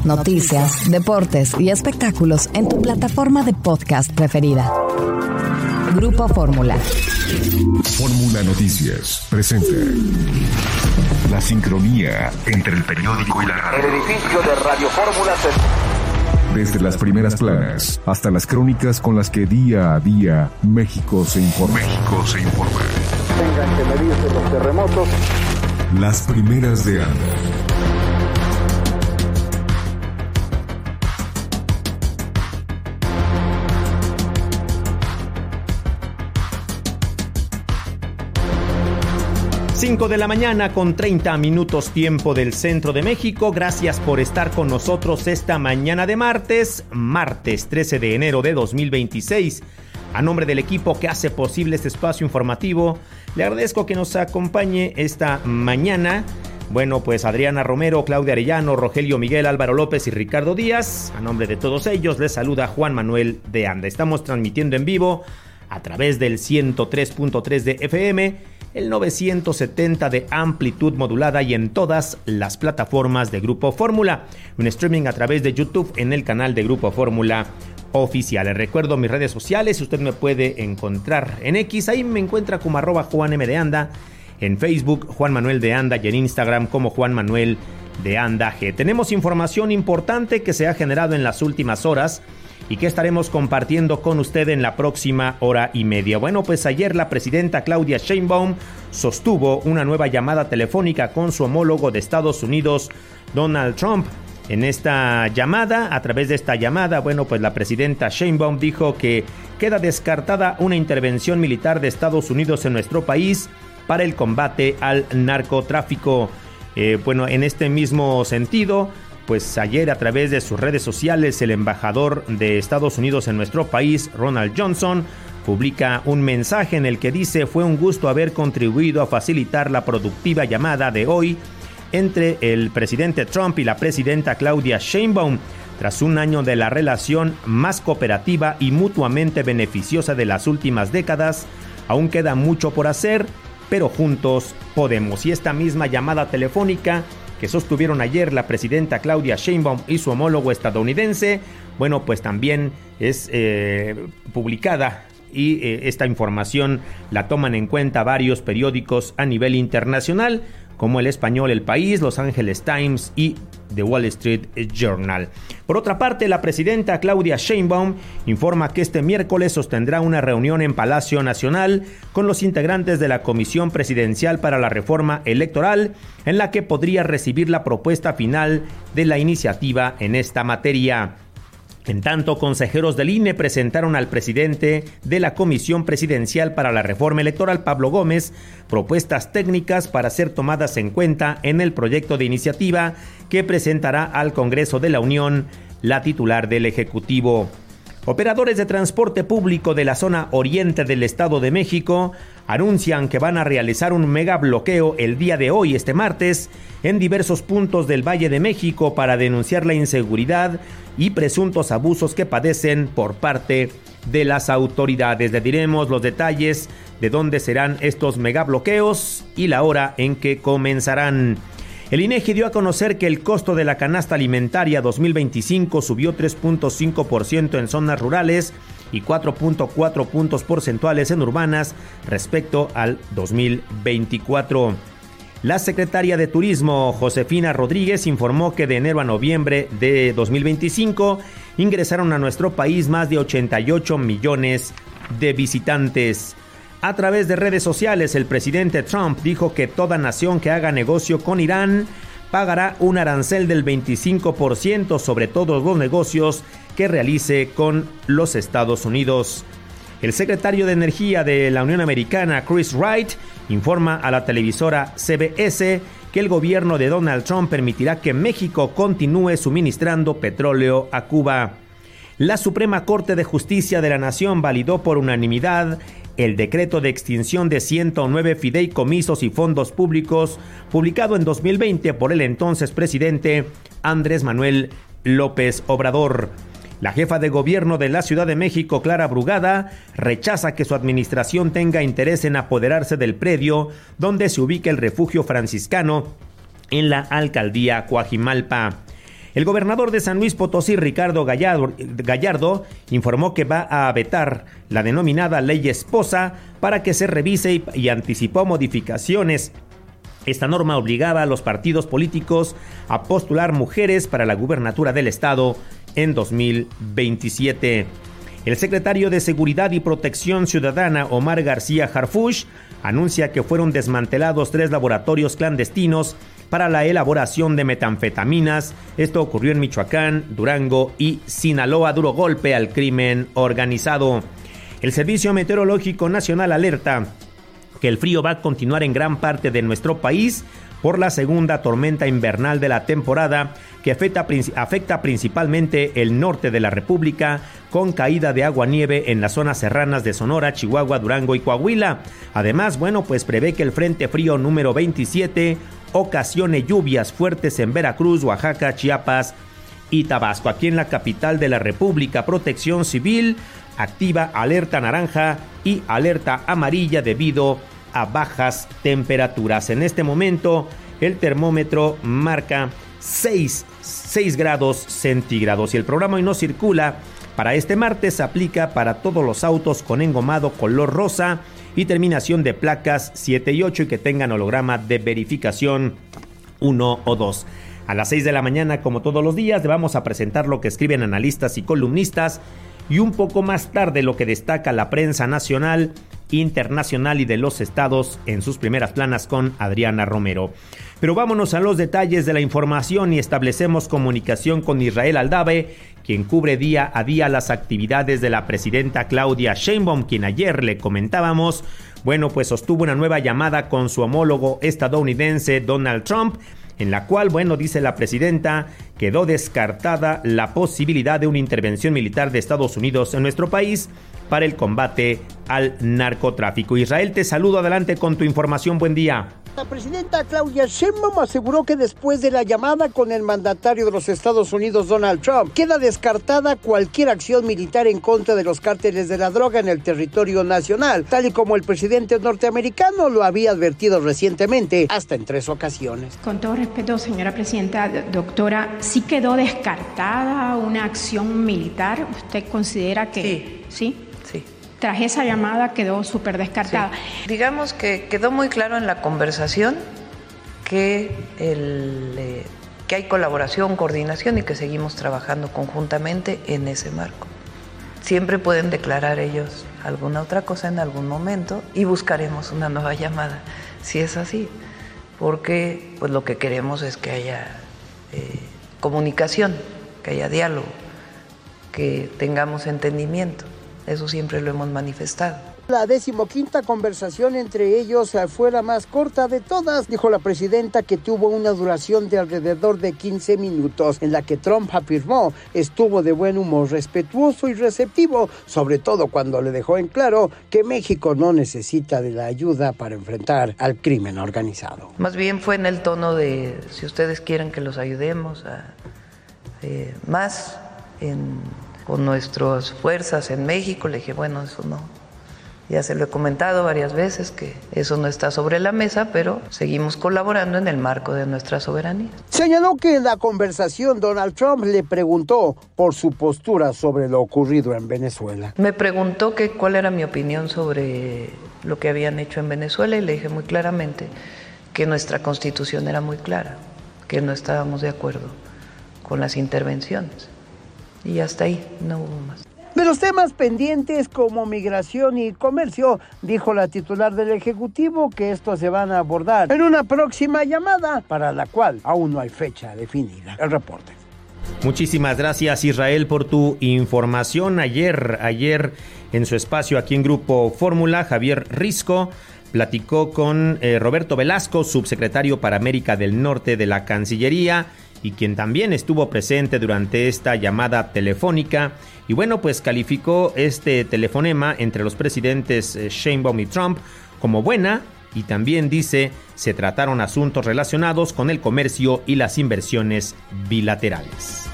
noticias, deportes y espectáculos en tu plataforma de podcast preferida. Grupo Fórmula. Fórmula Noticias presenta la sincronía entre el periódico y la radio. El edificio de Radio Fórmula Desde las primeras planas hasta las crónicas con las que día a día México se informa. tengan que medirse los terremotos. Las primeras de ANDA. 5 de la mañana con 30 minutos tiempo del centro de México. Gracias por estar con nosotros esta mañana de martes 13 de enero de 2026. A nombre del equipo que hace posible este espacio informativo, le agradezco que nos acompañe esta mañana. Bueno, pues Adriana Romero, Claudia Arellano, Rogelio Miguel, Álvaro López y Ricardo Díaz. A nombre de todos ellos les saluda Juan Manuel de Anda. Estamos transmitiendo en vivo a través del 103.3 de FM, el 970 de amplitud modulada y en todas las plataformas de Grupo Fórmula. Un streaming a través de YouTube en el canal de Grupo Fórmula Oficial. Les recuerdo mis redes sociales, usted me puede encontrar en X, ahí me encuentra como @JuanM_de_Anda, en Facebook Juan Manuel de Anda y en Instagram como Juan Manuel de Anda G. Tenemos información importante que se ha generado en las últimas horas y que estaremos compartiendo con usted en la próxima hora y media. Bueno, pues ayer la presidenta Claudia Sheinbaum sostuvo una nueva llamada telefónica con su homólogo de Estados Unidos, Donald Trump. En esta llamada, a través de esta llamada, bueno, pues la presidenta Sheinbaum dijo que queda descartada una intervención militar de Estados Unidos en nuestro país para el combate al narcotráfico. Bueno, en este mismo sentido, pues ayer a través de sus redes sociales el embajador de Estados Unidos en nuestro país, Ronald Johnson, publica un mensaje en el que dice: fue un gusto haber contribuido a facilitar la productiva llamada de hoy entre el presidente Trump y la presidenta Claudia Sheinbaum, tras un año de la relación más cooperativa y mutuamente beneficiosa de las últimas décadas. Aún queda mucho por hacer, pero juntos podemos. Y esta misma llamada telefónica que sostuvieron ayer la presidenta Claudia Sheinbaum y su homólogo estadounidense, bueno, pues también es publicada y esta información la toman en cuenta varios periódicos a nivel internacional, como El Español, El País, Los Angeles Times y The Wall Street Journal. Por otra parte, la presidenta Claudia Sheinbaum informa que este miércoles sostendrá una reunión en Palacio Nacional con los integrantes de la Comisión Presidencial para la Reforma Electoral, en la que podría recibir la propuesta final de la iniciativa en esta materia. En tanto, consejeros del INE presentaron al presidente de la Comisión Presidencial para la Reforma Electoral, Pablo Gómez, propuestas técnicas para ser tomadas en cuenta en el proyecto de iniciativa que presentará al Congreso de la Unión la titular del Ejecutivo. Operadores de transporte público de la zona oriente del Estado de México anuncian que van a realizar un mega bloqueo el día de hoy, este martes, en diversos puntos del Valle de México para denunciar la inseguridad y presuntos abusos que padecen por parte de las autoridades. Le diremos los detalles de dónde serán estos megabloqueos y la hora en que comenzarán. El INEGI dio a conocer que el costo de la canasta alimentaria 2025 subió 3.5% en zonas rurales y 4.4 puntos porcentuales en urbanas respecto al 2024. La secretaria de Turismo, Josefina Rodríguez, informó que de enero a noviembre de 2025 ingresaron a nuestro país más de 88 millones de visitantes. A través de redes sociales, el presidente Trump dijo que toda nación que haga negocio con Irán pagará un arancel del 25% sobre todos los negocios que realice con los Estados Unidos. El secretario de Energía de la Unión Americana, Chris Wright, informa a la televisora CBS que el gobierno de Donald Trump permitirá que México continúe suministrando petróleo a Cuba. La Suprema Corte de Justicia de la Nación validó por unanimidad el decreto de extinción de 109 fideicomisos y fondos públicos publicado en 2020 por el entonces presidente Andrés Manuel López Obrador. La jefa de gobierno de la Ciudad de México, Clara Brugada, rechaza que su administración tenga interés en apoderarse del predio donde se ubica el refugio franciscano en la alcaldía Coajimalpa. El gobernador de San Luis Potosí, Ricardo Gallardo, informó que va a vetar la denominada Ley Esposa para que se revise y anticipó modificaciones. Esta norma obligaba a los partidos políticos a postular mujeres para la gubernatura del estado en 2027. El secretario de Seguridad y Protección Ciudadana, Omar García Harfuch, anuncia que fueron desmantelados 3 laboratorios clandestinos para la elaboración de metanfetaminas. Esto ocurrió en Michoacán, Durango y Sinaloa. Duro golpe al crimen organizado. El Servicio Meteorológico Nacional alerta que el frío va a continuar en gran parte de nuestro país por la segunda tormenta invernal de la temporada que afecta principalmente el norte de la República, con caída de agua-nieve en las zonas serranas de Sonora, Chihuahua, Durango y Coahuila. Además, pues prevé que el Frente Frío número 27 ocasione lluvias fuertes en Veracruz, Oaxaca, Chiapas y Tabasco. Aquí en la capital de la República, Protección Civil activa alerta naranja y alerta amarilla debido a bajas temperaturas. En este momento el termómetro marca 6 grados centígrados y el programa Hoy No Circula para este martes aplica para todos los autos con engomado color rosa y terminación de placas 7 y 8 y que tengan holograma de verificación 1 o 2. A las 6 de la mañana, como todos los días, le vamos a presentar lo que escriben analistas y columnistas y un poco más tarde lo que destaca la prensa nacional, internacional y de los estados en sus primeras planas con Adriana Romero. Pero vámonos a los detalles de la información y establecemos comunicación con Israel Aldave, quien cubre día a día las actividades de la presidenta Claudia Sheinbaum, quien ayer le comentábamos, pues sostuvo una nueva llamada con su homólogo estadounidense Donald Trump, en la cual, dice la presidenta, quedó descartada la posibilidad de una intervención militar de Estados Unidos en nuestro país para el combate al narcotráfico. Israel, te saludo, adelante con tu información, buen día. La presidenta Claudia Sheinbaum aseguró que después de la llamada con el mandatario de los Estados Unidos, Donald Trump, queda descartada cualquier acción militar en contra de los cárteles de la droga en el territorio nacional, tal y como el presidente norteamericano lo había advertido recientemente, hasta en 3 ocasiones. Con todo respeto, señora presidenta, doctora, ¿sí quedó descartada una acción militar? ¿Usted considera que sí? Tras esa llamada quedó súper descartada. Sí. Digamos que quedó muy claro en la conversación que hay colaboración, coordinación y que seguimos trabajando conjuntamente en ese marco. Siempre pueden declarar ellos alguna otra cosa en algún momento y buscaremos una nueva llamada, si es así, porque lo que queremos es que haya comunicación, que haya diálogo, que tengamos entendimiento. Eso siempre lo hemos manifestado. La 15ª conversación entre ellos fue la más corta de todas, dijo la presidenta, que tuvo una duración de alrededor de 15 minutos, en la que Trump afirmó estuvo de buen humor, respetuoso y receptivo, sobre todo cuando le dejó en claro que México no necesita de la ayuda para enfrentar al crimen organizado. Más bien fue en el tono de, si ustedes quieren que los ayudemos con nuestras fuerzas en México, le dije, eso no, ya se lo he comentado varias veces que eso no está sobre la mesa, pero seguimos colaborando en el marco de nuestra soberanía. Señaló que en la conversación Donald Trump le preguntó por su postura sobre lo ocurrido en Venezuela. Me preguntó cuál era mi opinión sobre lo que habían hecho en Venezuela y le dije muy claramente que nuestra Constitución era muy clara, que no estábamos de acuerdo con las intervenciones. Y hasta ahí, no hubo más. De los temas pendientes como migración y comercio, dijo la titular del Ejecutivo que estos se van a abordar en una próxima llamada, para la cual aún no hay fecha definida. El reporte. Muchísimas gracias, Israel, por tu información. Ayer en su espacio aquí en Grupo Fórmula, Javier Risco platicó con Roberto Velasco, subsecretario para América del Norte de la Cancillería, y quien también estuvo presente durante esta llamada telefónica. Y calificó este telefonema entre los presidentes Sheinbaum y Trump como buena, y también dice se trataron asuntos relacionados con el comercio y las inversiones bilaterales.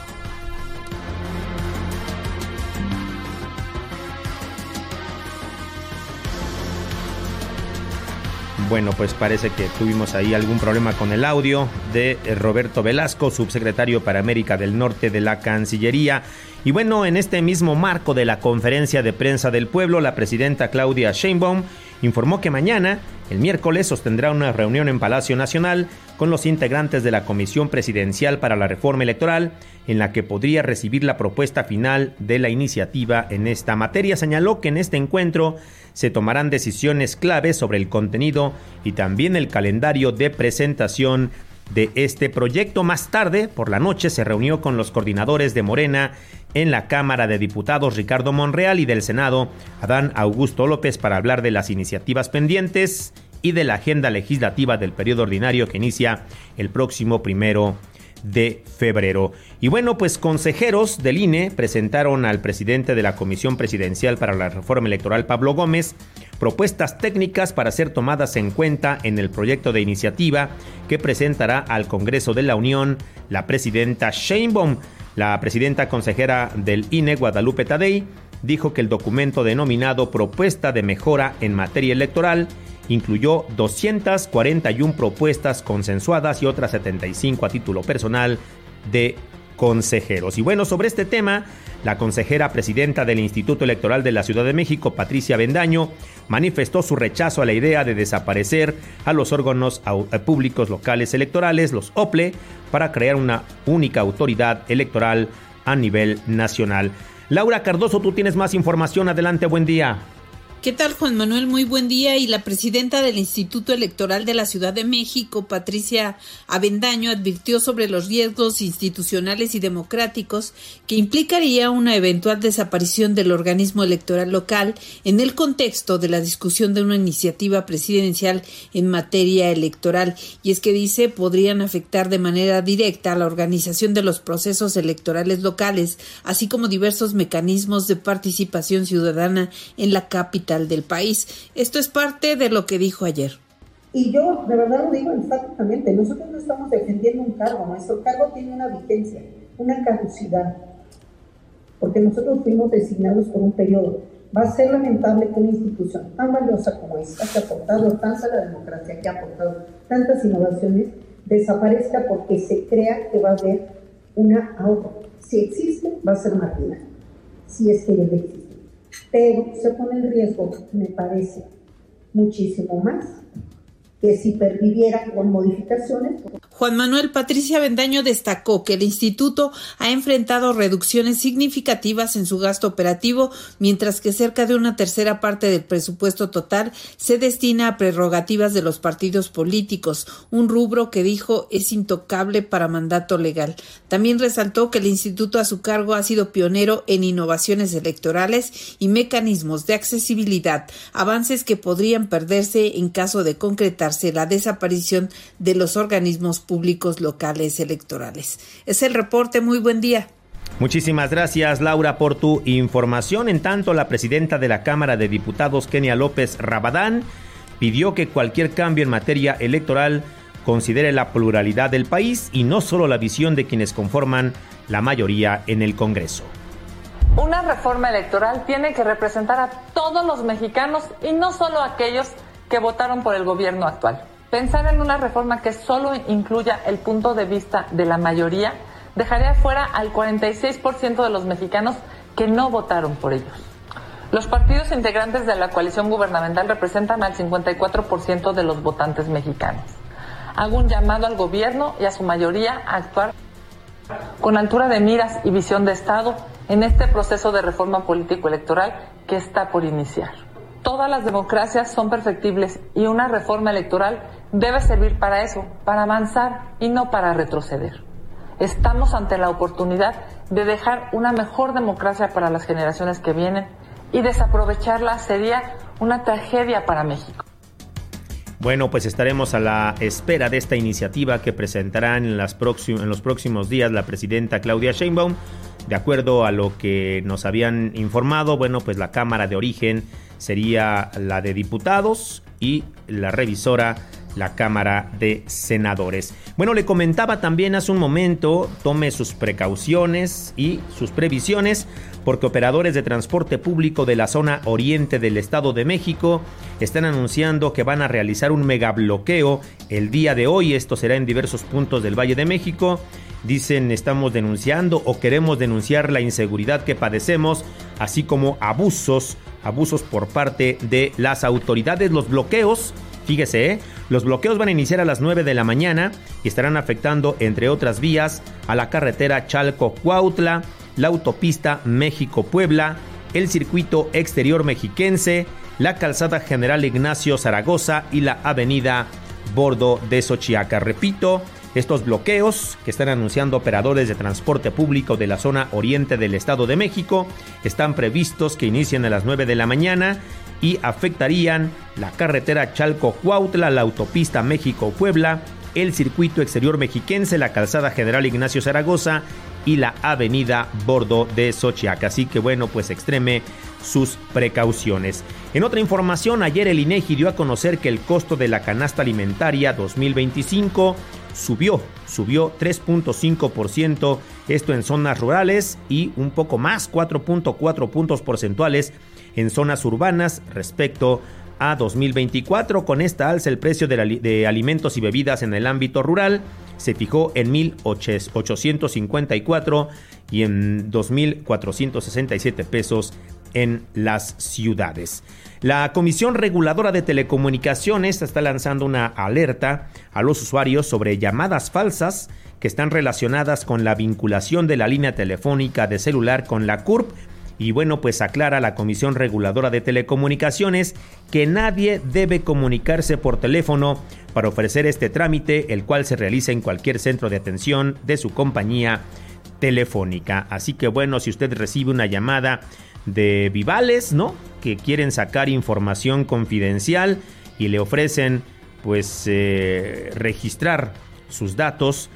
Bueno, pues parece que tuvimos ahí algún problema con el audio de Roberto Velasco, subsecretario para América del Norte de la Cancillería. Y bueno, en este mismo marco de la conferencia de prensa del pueblo, la presidenta Claudia Sheinbaum informó que mañana, el miércoles, sostendrá una reunión en Palacio Nacional con los integrantes de la Comisión Presidencial para la Reforma Electoral, en la que podría recibir la propuesta final de la iniciativa en esta materia. Señaló que en este encuentro se tomarán decisiones claves sobre el contenido y también el calendario de presentación de este proyecto. Más tarde, por la noche, se reunió con los coordinadores de Morena en la Cámara de Diputados, Ricardo Monreal, y del Senado, Adán Augusto López, para hablar de las iniciativas pendientes y de la agenda legislativa del periodo ordinario que inicia el próximo 1 de febrero. Y bueno, pues consejeros del INE presentaron al presidente de la Comisión Presidencial para la Reforma Electoral, Pablo Gómez, propuestas técnicas para ser tomadas en cuenta en el proyecto de iniciativa que presentará al Congreso de la Unión la presidenta Sheinbaum. La presidenta consejera del INE, Guadalupe Tadei, dijo que el documento denominado Propuesta de Mejora en Materia Electoral incluyó 241 propuestas consensuadas y otras 75 a título personal de consejeros. Y bueno, sobre este tema, la consejera presidenta del Instituto Electoral de la Ciudad de México, Patricia Avendaño, manifestó su rechazo a la idea de desaparecer a los órganos públicos locales electorales, los OPLE, para crear una única autoridad electoral a nivel nacional. Laura Cardoso, tú tienes más información. Adelante, buen día. ¿Qué tal, Juan Manuel? Muy buen día. Y la presidenta del Instituto Electoral de la Ciudad de México, Patricia Avendaño, advirtió sobre los riesgos institucionales y democráticos que implicaría una eventual desaparición del organismo electoral local en el contexto de la discusión de una iniciativa presidencial en materia electoral. Y es que dice, podrían afectar de manera directa a la organización de los procesos electorales locales, así como diversos mecanismos de participación ciudadana en la capital del país. Esto es parte de lo que dijo ayer. Y yo de verdad lo digo enfáticamente, nosotros no estamos defendiendo un cargo, nuestro cargo tiene una vigencia, una caducidad, porque nosotros fuimos designados por un periodo. Va a ser lamentable que una institución tan valiosa como esta, que ha aportado tanto a la democracia, que ha aportado tantas innovaciones, desaparezca porque se crea que va a haber una ahorro. Si existe, va a ser marginal, si es que ya existe. Pero se pone en riesgo, me parece, muchísimo más que si perviviera con modificaciones. Juan Manuel, Patricia Avendaño destacó que el instituto ha enfrentado reducciones significativas en su gasto operativo, mientras que cerca de una tercera parte del presupuesto total se destina a prerrogativas de los partidos políticos, un rubro que dijo es intocable para mandato legal. También resaltó que el instituto a su cargo ha sido pionero en innovaciones electorales y mecanismos de accesibilidad, avances que podrían perderse en caso de concretar la desaparición de los organismos públicos locales electorales. Es el reporte. Muy buen día. Muchísimas gracias, Laura, por tu información. En tanto, la presidenta de la Cámara de Diputados, Kenia López Rabadán, pidió que cualquier cambio en materia electoral considere la pluralidad del país y no solo la visión de quienes conforman la mayoría en el Congreso. Una reforma electoral tiene que representar a todos los mexicanos y no solo a aquellos que votaron por el gobierno actual. Pensar en una reforma que solo incluya el punto de vista de la mayoría dejaría fuera al 46% de los mexicanos que no votaron por ellos. Los partidos integrantes de la coalición gubernamental representan al 54% de los votantes mexicanos. Hago un llamado al gobierno y a su mayoría a actuar con altura de miras y visión de Estado en este proceso de reforma político-electoral que está por iniciar. Todas las democracias son perfectibles y una reforma electoral debe servir para eso, para avanzar y no para retroceder. Estamos ante la oportunidad de dejar una mejor democracia para las generaciones que vienen y desaprovecharla sería una tragedia para México. Bueno, pues estaremos a la espera de esta iniciativa que presentarán en los próximos días la presidenta Claudia Sheinbaum. De acuerdo a lo que nos habían informado, bueno, pues la Cámara de Origen sería la de Diputados y la revisora la Cámara de Senadores. Bueno, le comentaba también hace un momento, tome sus precauciones y sus previsiones, porque operadores de transporte público de la zona oriente del Estado de México están anunciando que van a realizar un megabloqueo el día de hoy. Esto será en diversos puntos del Valle de México. Dicen, estamos denunciando o queremos denunciar la inseguridad que padecemos, así como abusos por parte de las autoridades. Los bloqueos, fíjese, los bloqueos van a iniciar a las 9 de la mañana y estarán afectando, entre otras vías, a la carretera Chalco-Cuautla, la autopista México-Puebla, el circuito exterior mexiquense, la calzada General Ignacio Zaragoza y la avenida Bordo de Xochiaca. Repito, estos bloqueos que están anunciando operadores de transporte público de la zona oriente del Estado de México están previstos que inicien a las 9 de la mañana y afectarían la carretera Chalco-Cuautla, la autopista México-Puebla, el circuito exterior mexiquense, la calzada General Ignacio Zaragoza y la avenida Bordo de Xochiaca. Así que bueno, pues extreme sus precauciones. En otra información, ayer el INEGI dio a conocer que el costo de la canasta alimentaria 2025 subió 3.5%, esto en zonas rurales, y un poco más, 4.4 puntos porcentuales en zonas urbanas respecto a 2024. Con esta alza, el precio de alimentos y bebidas en el ámbito rural se fijó en 1,854 y en 2,467 pesos en las ciudades. La Comisión Reguladora de Telecomunicaciones está lanzando una alerta a los usuarios sobre llamadas falsas que están relacionadas con la vinculación de la línea telefónica de celular con la CURP. Y bueno, pues aclara la Comisión Reguladora de Telecomunicaciones que nadie debe comunicarse por teléfono para ofrecer este trámite, el cual se realiza en cualquier centro de atención de su compañía telefónica. Así que bueno, si usted recibe una llamada de Vivales, ¿no?, que quieren sacar información confidencial y le ofrecen pues registrar sus datos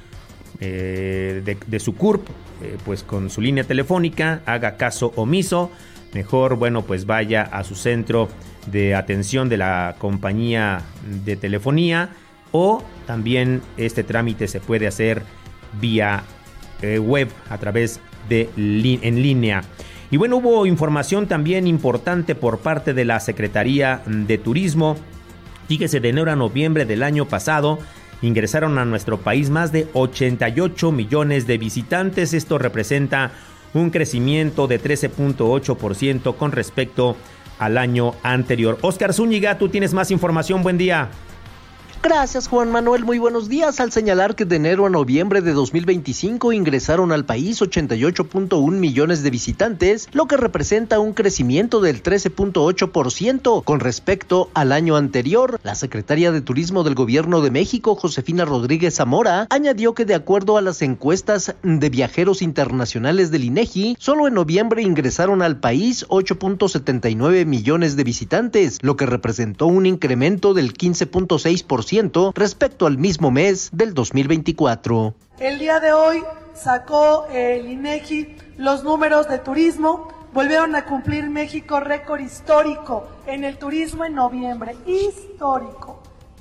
de su CURP, pues con su línea telefónica, haga caso omiso. Mejor, bueno, pues vaya a su centro de atención de la compañía de telefonía, o también este trámite se puede hacer vía web a través de en línea. Y bueno, hubo información también importante por parte de la Secretaría de Turismo. Fíjese, de enero a noviembre del año pasado ingresaron a nuestro país más de 88 millones de visitantes. Esto representa un crecimiento de 13.8% con respecto al año anterior. Óscar Zúñiga, tú tienes más información. Buen día. Gracias, Juan Manuel. Muy buenos días. Al señalar que de enero a noviembre de 2025 ingresaron al país 88.1 millones de visitantes, lo que representa un crecimiento del 13.8% con respecto al año anterior. La secretaria de Turismo del Gobierno de México, Josefina Rodríguez Zamora, añadió que de acuerdo a las encuestas de viajeros internacionales del INEGI, solo en noviembre ingresaron al país 8.79 millones de visitantes, lo que representó un incremento del 15.6% respecto al mismo mes del 2024. El día de hoy sacó el INEGI los números de turismo. Volvieron a cumplir México récord histórico en el turismo en noviembre. Histórico.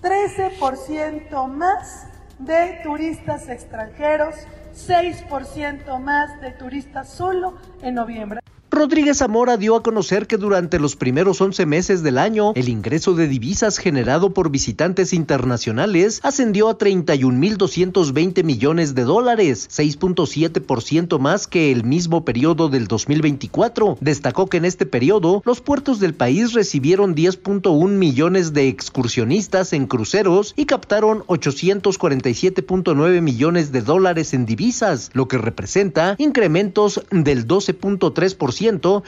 13% más de turistas extranjeros, 6% más de turistas solo en noviembre. Rodríguez Zamora dio a conocer que durante los primeros 11 meses del año, el ingreso de divisas generado por visitantes internacionales ascendió a 31.220 millones de dólares, 6.7% más que el mismo periodo del 2024. Destacó que en este periodo, los puertos del país recibieron 10.1 millones de excursionistas en cruceros y captaron 847.9 millones de dólares en divisas, lo que representa incrementos del 12.3% y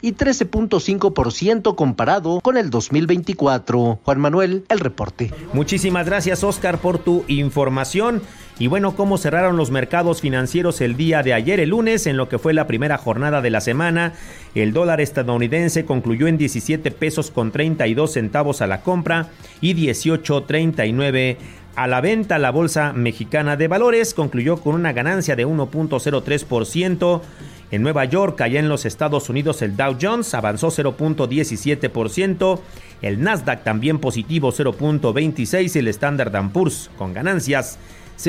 13.5% comparado con el 2024. Juan Manuel, el reporte. Muchísimas gracias, Óscar, por tu información. Y bueno, ¿cómo cerraron los mercados financieros el día de ayer, el lunes, en lo que fue la primera jornada de la semana? El dólar estadounidense concluyó en 17 pesos con 32 centavos a la compra y 18.39 a la venta. La bolsa mexicana de valores concluyó con una ganancia de 1.03% En Nueva York, allá en los Estados Unidos, el Dow Jones avanzó 0.17%, el Nasdaq también positivo 0.26% y el Standard & Poor's con ganancias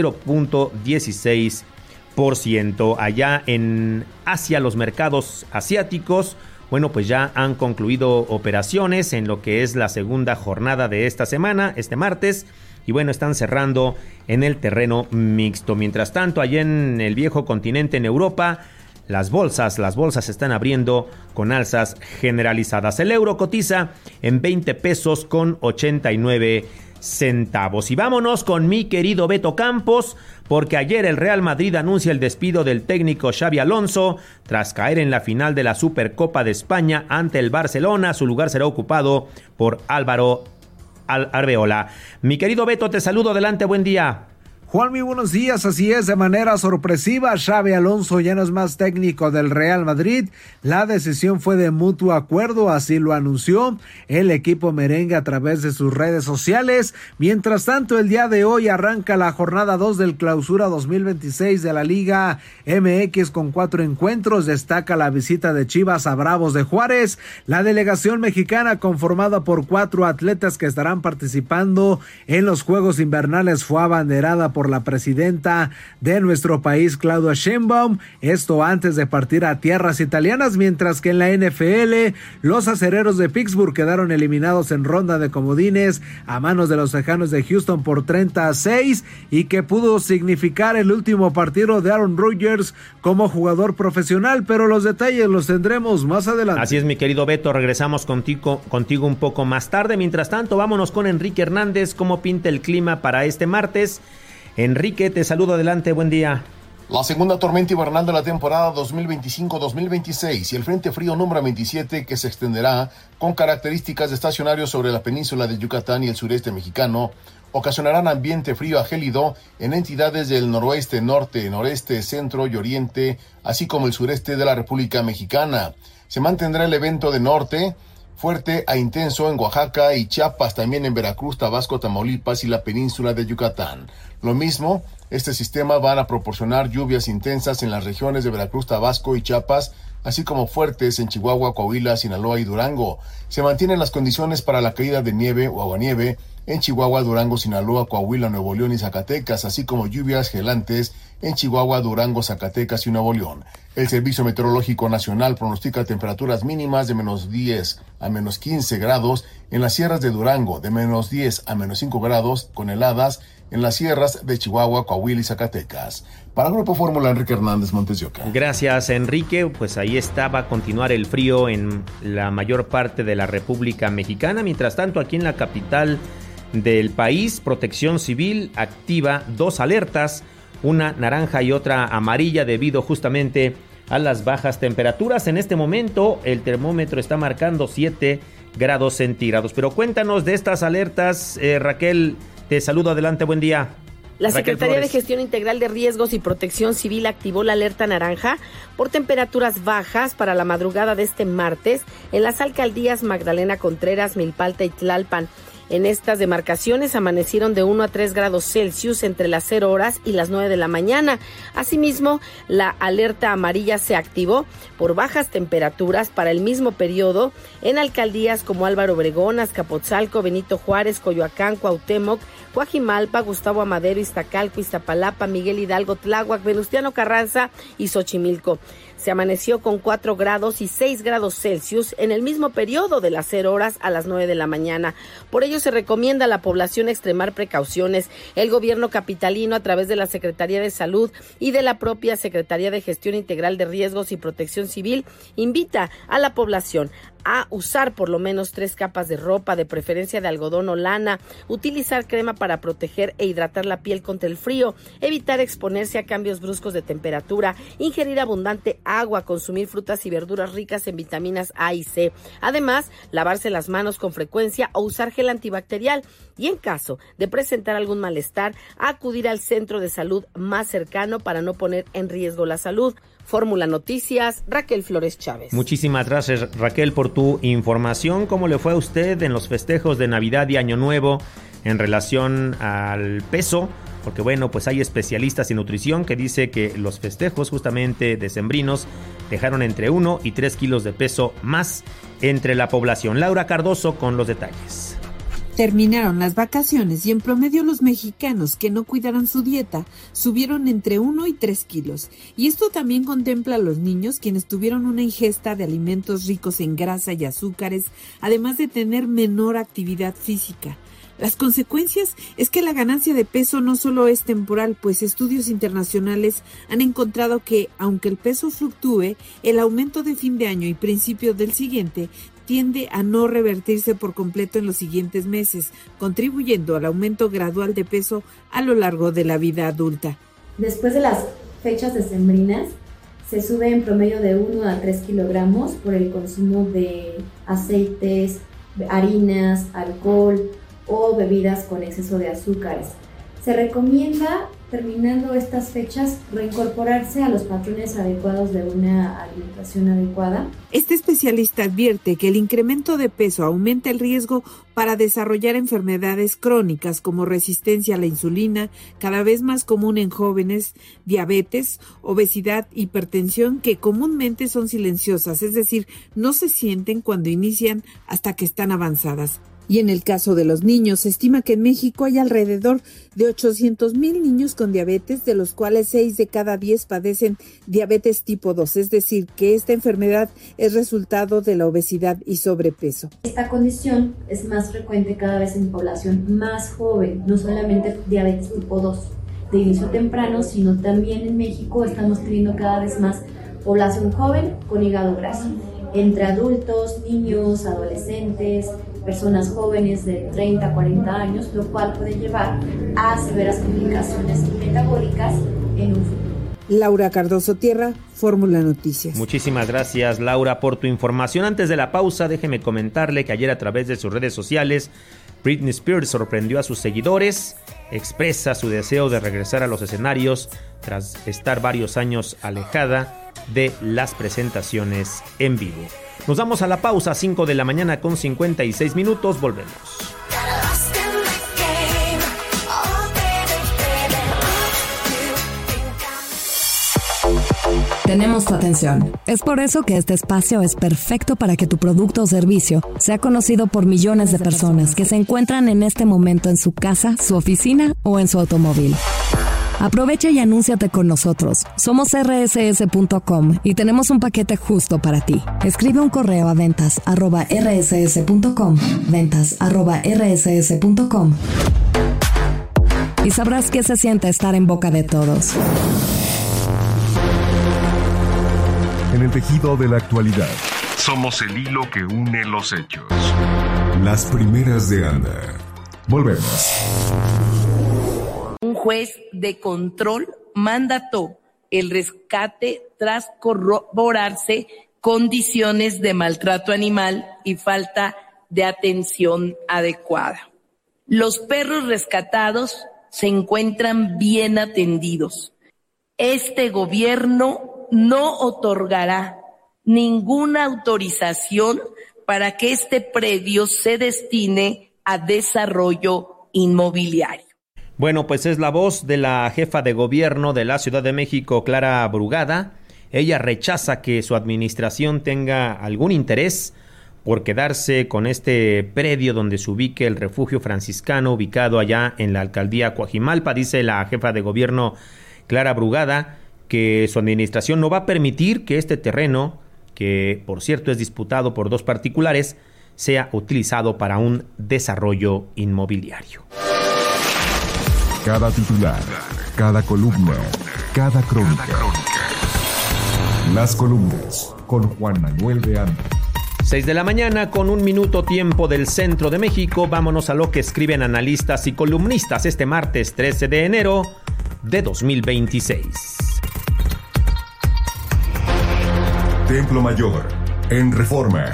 0.16%. Allá en Asia, los mercados asiáticos, bueno, pues ya han concluido operaciones en lo que es la segunda jornada de esta semana, este martes, y bueno, están cerrando en el terreno mixto. Mientras tanto, allá en el viejo continente, en Europa, las bolsas están abriendo con alzas generalizadas. El euro cotiza en 20 pesos con 89 centavos. Y vámonos con mi querido Beto Campos, porque ayer el Real Madrid anuncia el despido del técnico Xabi Alonso tras caer en la final de la Supercopa de España ante el Barcelona. Su lugar será ocupado por Álvaro Arbeola. Mi querido Beto, te saludo, adelante, buen día. Juan, muy buenos días. Así es, de manera sorpresiva, Xabi Alonso ya no es más técnico del Real Madrid. La decisión fue de mutuo acuerdo, así lo anunció el equipo merengue a través de sus redes sociales. Mientras tanto, el día de hoy arranca la jornada 2 del Clausura 2026 de la Liga MX con 4 encuentros. Destaca la visita de Chivas a Bravos de Juárez. La delegación mexicana, conformada por 4 atletas que estarán participando en los Juegos Invernales, fue abanderada por la presidenta de nuestro país, Claudia Sheinbaum, esto antes de partir a tierras italianas, mientras que en la NFL, los acereros de Pittsburgh quedaron eliminados en ronda de comodines a manos de los Tejanos de Houston por 30-6, y que pudo significar el último partido de Aaron Rodgers como jugador profesional, pero los detalles los tendremos más adelante. Así es, mi querido Beto, regresamos contigo un poco más tarde. Mientras tanto, vámonos con Enrique Hernández. ¿Cómo pinta el clima para este martes? Enrique, te saludo, adelante, buen día. La segunda tormenta invernal de la temporada 2025-2026 y el Frente Frío número 27, que se extenderá con características de estacionario sobre la península de Yucatán y el sureste mexicano, ocasionarán ambiente frío a gélido en entidades del noroeste, norte, noreste, centro y oriente, así como el sureste de la República Mexicana. Se mantendrá el evento de norte fuerte a intenso en Oaxaca y Chiapas, también en Veracruz, Tabasco, Tamaulipas y la península de Yucatán. Lo mismo, este sistema van a proporcionar lluvias intensas en las regiones de Veracruz, Tabasco y Chiapas, así como fuertes en Chihuahua, Coahuila, Sinaloa y Durango. Se mantienen las condiciones para la caída de nieve o aguanieve en Chihuahua, Durango, Sinaloa, Coahuila, Nuevo León y Zacatecas, así como lluvias gelantes en Chihuahua, Durango, Zacatecas y Nuevo León. El Servicio Meteorológico Nacional pronostica temperaturas mínimas de menos 10 a menos 15 grados en las sierras de Durango, de menos 10 a menos 5 grados con heladas en las sierras de Chihuahua, Coahuila y Zacatecas. Para Grupo Fórmula, Enrique Hernández, Montes de Oca. Gracias, Enrique. Pues ahí está, va a continuar el frío en la mayor parte de la República Mexicana. Mientras tanto, aquí en la capital del país, Protección Civil activa 2 alertas, una naranja y otra amarilla, debido justamente a las bajas temperaturas. En este momento el termómetro está marcando 7 grados centígrados. Pero cuéntanos de estas alertas, Raquel, te saludo, adelante, buen día. La Secretaría de Gestión Integral de Riesgos y Protección Civil activó la alerta naranja por temperaturas bajas para la madrugada de este martes en las alcaldías Magdalena Contreras, Milpalta y Tlalpan. En estas demarcaciones amanecieron de 1 a 3 grados Celsius entre las 0 horas y las 9 de la mañana. Asimismo, la alerta amarilla se activó por bajas temperaturas para el mismo periodo en alcaldías como Álvaro Obregón, Azcapotzalco, Benito Juárez, Coyoacán, Cuauhtémoc, Coajimalpa, Gustavo Amadero, Iztacalco, Iztapalapa, Miguel Hidalgo, Tláhuac, Venustiano Carranza y Xochimilco. Se amaneció con 4 grados y 6 grados Celsius en el mismo periodo de las 0 horas a las 9 de la mañana. Por ello se recomienda a la población extremar precauciones. El gobierno capitalino, a través de la Secretaría de Salud y de la propia Secretaría de Gestión Integral de Riesgos y Protección Civil, invita a la población a usar por lo menos 3 capas de ropa, de preferencia de algodón o lana, utilizar crema para proteger e hidratar la piel contra el frío, evitar exponerse a cambios bruscos de temperatura, ingerir abundante agua, consumir frutas y verduras ricas en vitaminas A y C. Además, lavarse las manos con frecuencia o usar gel antibacterial. Y en caso de presentar algún malestar, acudir al centro de salud más cercano para no poner en riesgo la salud. Fórmula Noticias, Raquel Flores Chávez. Muchísimas gracias, Raquel, por tu información. ¿Cómo le fue a usted en los festejos de Navidad y Año Nuevo en relación al peso? porque bueno, pues hay especialistas en nutrición que dice que los festejos justamente decembrinos dejaron entre 1 y 3 kilos de peso más entre la población. Laura Cardoso con los detalles. Terminaron las vacaciones y en promedio los mexicanos que no cuidaron su dieta subieron entre 1 y 3 kilos. Y esto también contempla a los niños, quienes tuvieron una ingesta de alimentos ricos en grasa y azúcares, además de tener menor actividad física. Las consecuencias es que la ganancia de peso no solo es temporal, pues estudios internacionales han encontrado que, aunque el peso fluctúe, el aumento de fin de año y principio del siguiente tiende a no revertirse por completo en los siguientes meses, contribuyendo al aumento gradual de peso a lo largo de la vida adulta. Después de las fechas decembrinas, se sube en promedio de 1 a 3 kilogramos por el consumo de aceites, harinas, alcohol o bebidas con exceso de azúcares. Se recomienda, terminando estas fechas, reincorporarse a los patrones adecuados de una alimentación adecuada. Este especialista advierte que el incremento de peso aumenta el riesgo para desarrollar enfermedades crónicas como resistencia a la insulina, cada vez más común en jóvenes, diabetes, obesidad, hipertensión, que comúnmente son silenciosas, es decir, no se sienten cuando inician hasta que están avanzadas. Y en el caso de los niños, se estima que en México hay alrededor de 800,000 niños con diabetes, de los cuales 6 de cada 10 padecen diabetes tipo 2, es decir, que esta enfermedad es resultado de la obesidad y sobrepeso. Esta condición es más frecuente cada vez en población más joven, no solamente diabetes tipo 2 de inicio temprano, sino también en México estamos teniendo cada vez más población joven con hígado graso, entre adultos, niños, adolescentes, personas jóvenes de 30 a 40 años, lo cual puede llevar a severas complicaciones metabólicas en un futuro. Laura Cardoso Tierra, Fórmula Noticias. Muchísimas gracias, Laura, por tu información. Antes de la pausa, déjeme comentarle que ayer a través de sus redes sociales, Britney Spears sorprendió a sus seguidores, expresa su deseo de regresar a los escenarios tras estar varios años alejada de las presentaciones en vivo. Nos vamos a la pausa, 5 de la mañana con 56 minutos, volvemos. Tenemos tu atención. Es por eso que este espacio es perfecto para que tu producto o servicio sea conocido por millones de personas que se encuentran en este momento en su casa, su oficina o en su automóvil. Aprovecha y anúnciate con nosotros. Somos rss.com y tenemos un paquete justo para ti. Escribe un correo a ventas@rss.com, ventas@rss.com, y sabrás qué se siente estar en boca de todos. En el tejido de la actualidad, somos el hilo que une los hechos. Las primeras de Anda. Volvemos. Un juez de control mandató el rescate tras corroborarse condiciones de maltrato animal y falta de atención adecuada. Los perros rescatados se encuentran bien atendidos. Este gobierno no otorgará ninguna autorización para que este predio se destine a desarrollo inmobiliario. Bueno, pues es la voz de la jefa de gobierno de la Ciudad de México, Clara Brugada. Ella rechaza que su administración tenga algún interés por quedarse con este predio donde se ubique el refugio franciscano, ubicado allá en la alcaldía Coajimalpa. Dice la jefa de gobierno, Clara Brugada, que su administración no va a permitir que este terreno, que por cierto es disputado por dos particulares, sea utilizado para un desarrollo inmobiliario. Cada titular, cada columna, cada crónica. Las columnas con Juan Manuel de Anda. 6 de la mañana con 1 minuto tiempo del centro de México. Vámonos a lo que escriben analistas y columnistas este martes 13 de enero de 2026. Templo Mayor, en Reforma.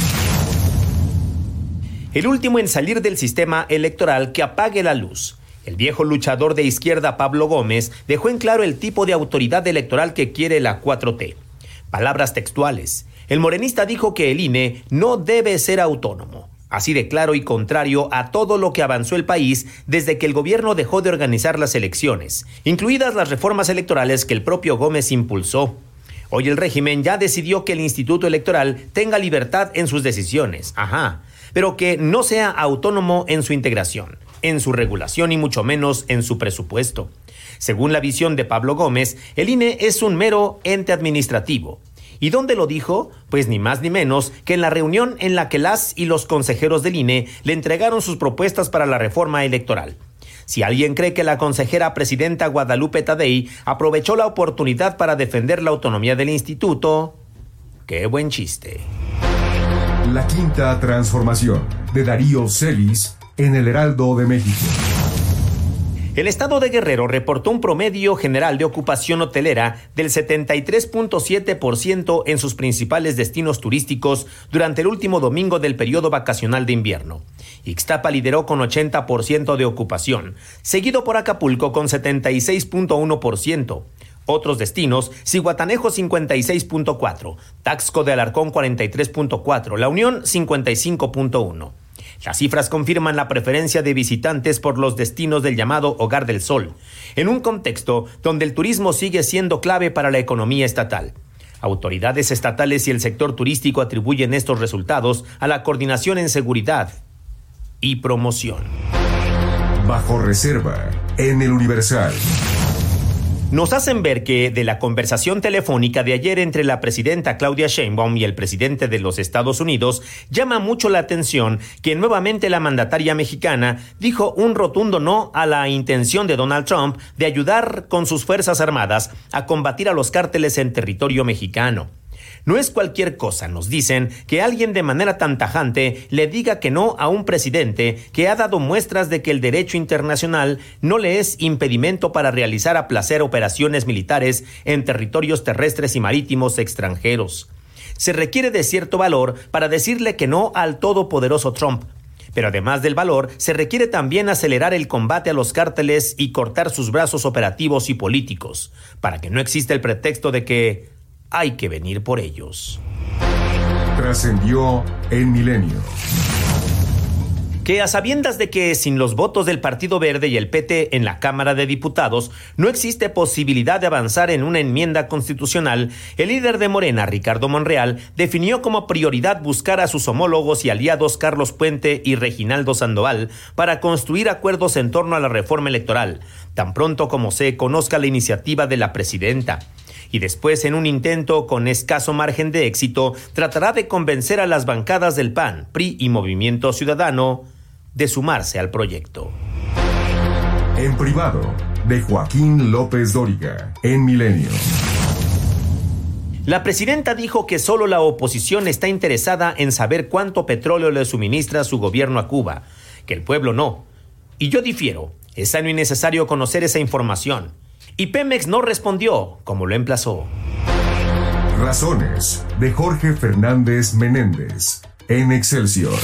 El último en salir del sistema electoral que apague la luz. El viejo luchador de izquierda Pablo Gómez dejó en claro el tipo de autoridad electoral que quiere la 4T. Palabras textuales. El morenista dijo que el INE no debe ser autónomo. Así de claro y contrario a todo lo que avanzó el país desde que el gobierno dejó de organizar las elecciones, incluidas las reformas electorales que el propio Gómez impulsó. Hoy el régimen ya decidió que el Instituto Electoral tenga libertad en sus decisiones, pero que no sea autónomo en su integración, en su regulación y mucho menos en su presupuesto. Según la visión de Pablo Gómez, el INE es un mero ente administrativo. ¿Y dónde lo dijo? Pues ni más ni menos que en la reunión en la que las y los consejeros del INE le entregaron sus propuestas para la reforma electoral. Si alguien cree que la consejera presidenta Guadalupe Tadei aprovechó la oportunidad para defender la autonomía del instituto, ¡qué buen chiste! La quinta transformación de Darío Celis en el Heraldo de México. El estado de Guerrero reportó un promedio general de ocupación hotelera del 73.7% en sus principales destinos turísticos durante el último domingo del periodo vacacional de invierno. Ixtapa lideró con 80% de ocupación, seguido por Acapulco con 76.1%. Otros destinos, Zihuatanejo 56.4%, Taxco de Alarcón 43.4%, La Unión 55.1%. Las cifras confirman la preferencia de visitantes por los destinos del llamado Hogar del Sol, en un contexto donde el turismo sigue siendo clave para la economía estatal. Autoridades estatales y el sector turístico atribuyen estos resultados a la coordinación en seguridad y promoción. Bajo reserva, en el Universal. Nos hacen ver que de la conversación telefónica de ayer entre la presidenta Claudia Sheinbaum y el presidente de los Estados Unidos, llama mucho la atención que nuevamente la mandataria mexicana dijo un rotundo no a la intención de Donald Trump de ayudar con sus Fuerzas Armadas a combatir a los cárteles en territorio mexicano. No es cualquier cosa, nos dicen, que alguien de manera tan tajante le diga que no a un presidente que ha dado muestras de que el derecho internacional no le es impedimento para realizar a placer operaciones militares en territorios terrestres y marítimos extranjeros. Se requiere de cierto valor para decirle que no al todopoderoso Trump. Pero además del valor, se requiere también acelerar el combate a los cárteles y cortar sus brazos operativos y políticos, para que no exista el pretexto de que hay que venir por ellos. Trascendió en Milenio. Que a sabiendas de que sin los votos del Partido Verde y el PT en la Cámara de Diputados no existe posibilidad de avanzar en una enmienda constitucional, el líder de Morena, Ricardo Monreal, definió como prioridad buscar a sus homólogos y aliados Carlos Puente y Reginaldo Sandoval para construir acuerdos en torno a la reforma electoral, tan pronto como se conozca la iniciativa de la presidenta. Y después, en un intento con escaso margen de éxito, tratará de convencer a las bancadas del PAN, PRI y Movimiento Ciudadano de sumarse al proyecto. En privado, de Joaquín López Dóriga, en Milenio. La presidenta dijo que solo la oposición está interesada en saber cuánto petróleo le suministra su gobierno a Cuba, que el pueblo no. Y yo difiero, es sano y necesario conocer esa información. Y Pemex no respondió, como lo emplazó. Razones, de Jorge Fernández Menéndez, en Excelsior.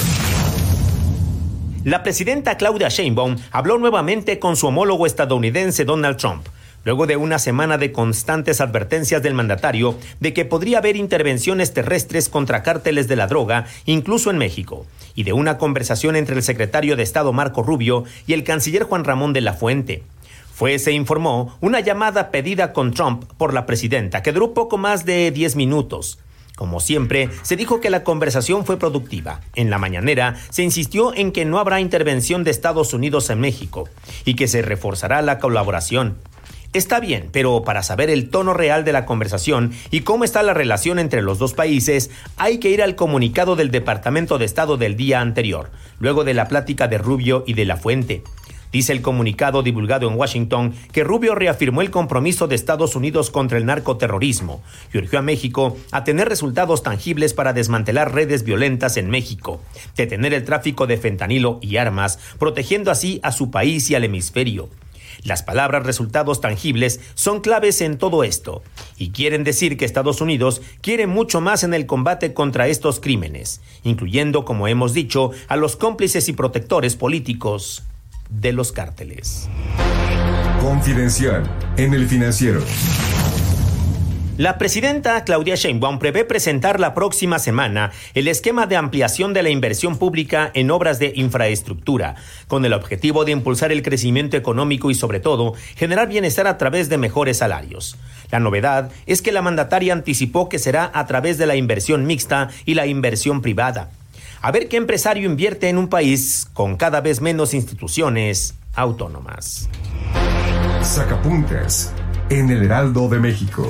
La presidenta Claudia Sheinbaum habló nuevamente con su homólogo estadounidense Donald Trump, luego de una semana de constantes advertencias del mandatario de que podría haber intervenciones terrestres contra cárteles de la droga, incluso en México, y de una conversación entre el secretario de Estado Marco Rubio y el canciller Juan Ramón de la Fuente. Fue, se informó, una llamada pedida con Trump por la presidenta, que duró poco más de 10 minutos. Como siempre, se dijo que la conversación fue productiva. En la mañanera, se insistió en que no habrá intervención de Estados Unidos en México y que se reforzará la colaboración. Está bien, pero para saber el tono real de la conversación y cómo está la relación entre los dos países, hay que ir al comunicado del Departamento de Estado del día anterior, luego de la plática de Rubio y de la Fuente. Dice el comunicado divulgado en Washington que Rubio reafirmó el compromiso de Estados Unidos contra el narcoterrorismo y urgió a México a tener resultados tangibles para desmantelar redes violentas en México, detener el tráfico de fentanilo y armas, protegiendo así a su país y al hemisferio. Las palabras resultados tangibles son claves en todo esto y quieren decir que Estados Unidos quiere mucho más en el combate contra estos crímenes, incluyendo, como hemos dicho, a los cómplices y protectores políticos de los cárteles. Confidencial, en El Financiero. La presidenta Claudia Sheinbaum prevé presentar la próxima semana el esquema de ampliación de la inversión pública en obras de infraestructura, con el objetivo de impulsar el crecimiento económico y, sobre todo, generar bienestar a través de mejores salarios. La novedad es que la mandataria anticipó que será a través de la inversión mixta y la inversión privada. A ver qué empresario invierte en un país con cada vez menos instituciones autónomas. Sacapuntas en el Heraldo de México.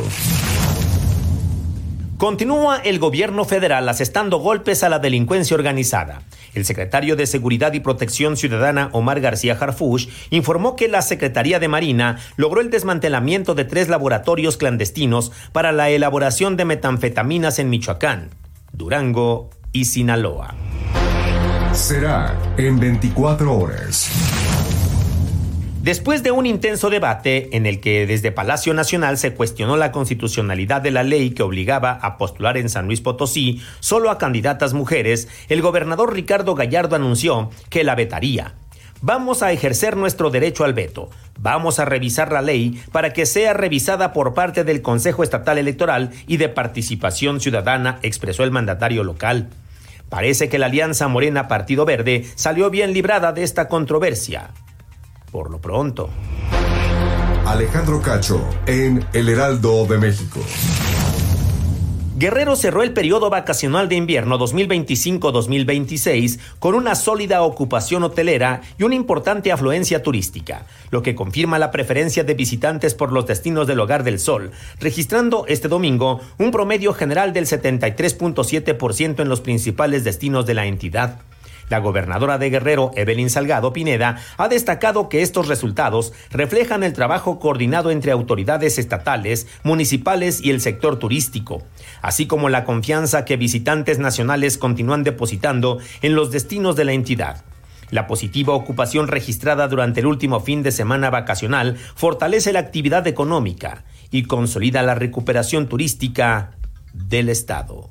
Continúa el gobierno federal asestando golpes a la delincuencia organizada. El secretario de Seguridad y Protección Ciudadana, Omar García Harfuch, informó que la Secretaría de Marina logró el desmantelamiento de 3 laboratorios clandestinos para la elaboración de metanfetaminas en Michoacán, Durango y Sinaloa. Será en 24 horas. Después de un intenso debate en el que desde Palacio Nacional se cuestionó la constitucionalidad de la ley que obligaba a postular en San Luis Potosí solo a candidatas mujeres, el gobernador Ricardo Gallardo anunció que la vetaría. Vamos a ejercer nuestro derecho al veto. Vamos a revisar la ley para que sea revisada por parte del Consejo Estatal Electoral y de Participación Ciudadana, expresó el mandatario local. Parece que la alianza Morena-Partido Verde salió bien librada de esta controversia. Por lo pronto. Alejandro Cacho en El Heraldo de México. Guerrero cerró el periodo vacacional de invierno 2025-2026 con una sólida ocupación hotelera y una importante afluencia turística, lo que confirma la preferencia de visitantes por los destinos del Hogar del Sol, registrando este domingo un promedio general del 73.7% en los principales destinos de la entidad. La gobernadora de Guerrero, Evelyn Salgado Pineda, ha destacado que estos resultados reflejan el trabajo coordinado entre autoridades estatales, municipales y el sector turístico, así como la confianza que visitantes nacionales continúan depositando en los destinos de la entidad. La positiva ocupación registrada durante el último fin de semana vacacional fortalece la actividad económica y consolida la recuperación turística del estado.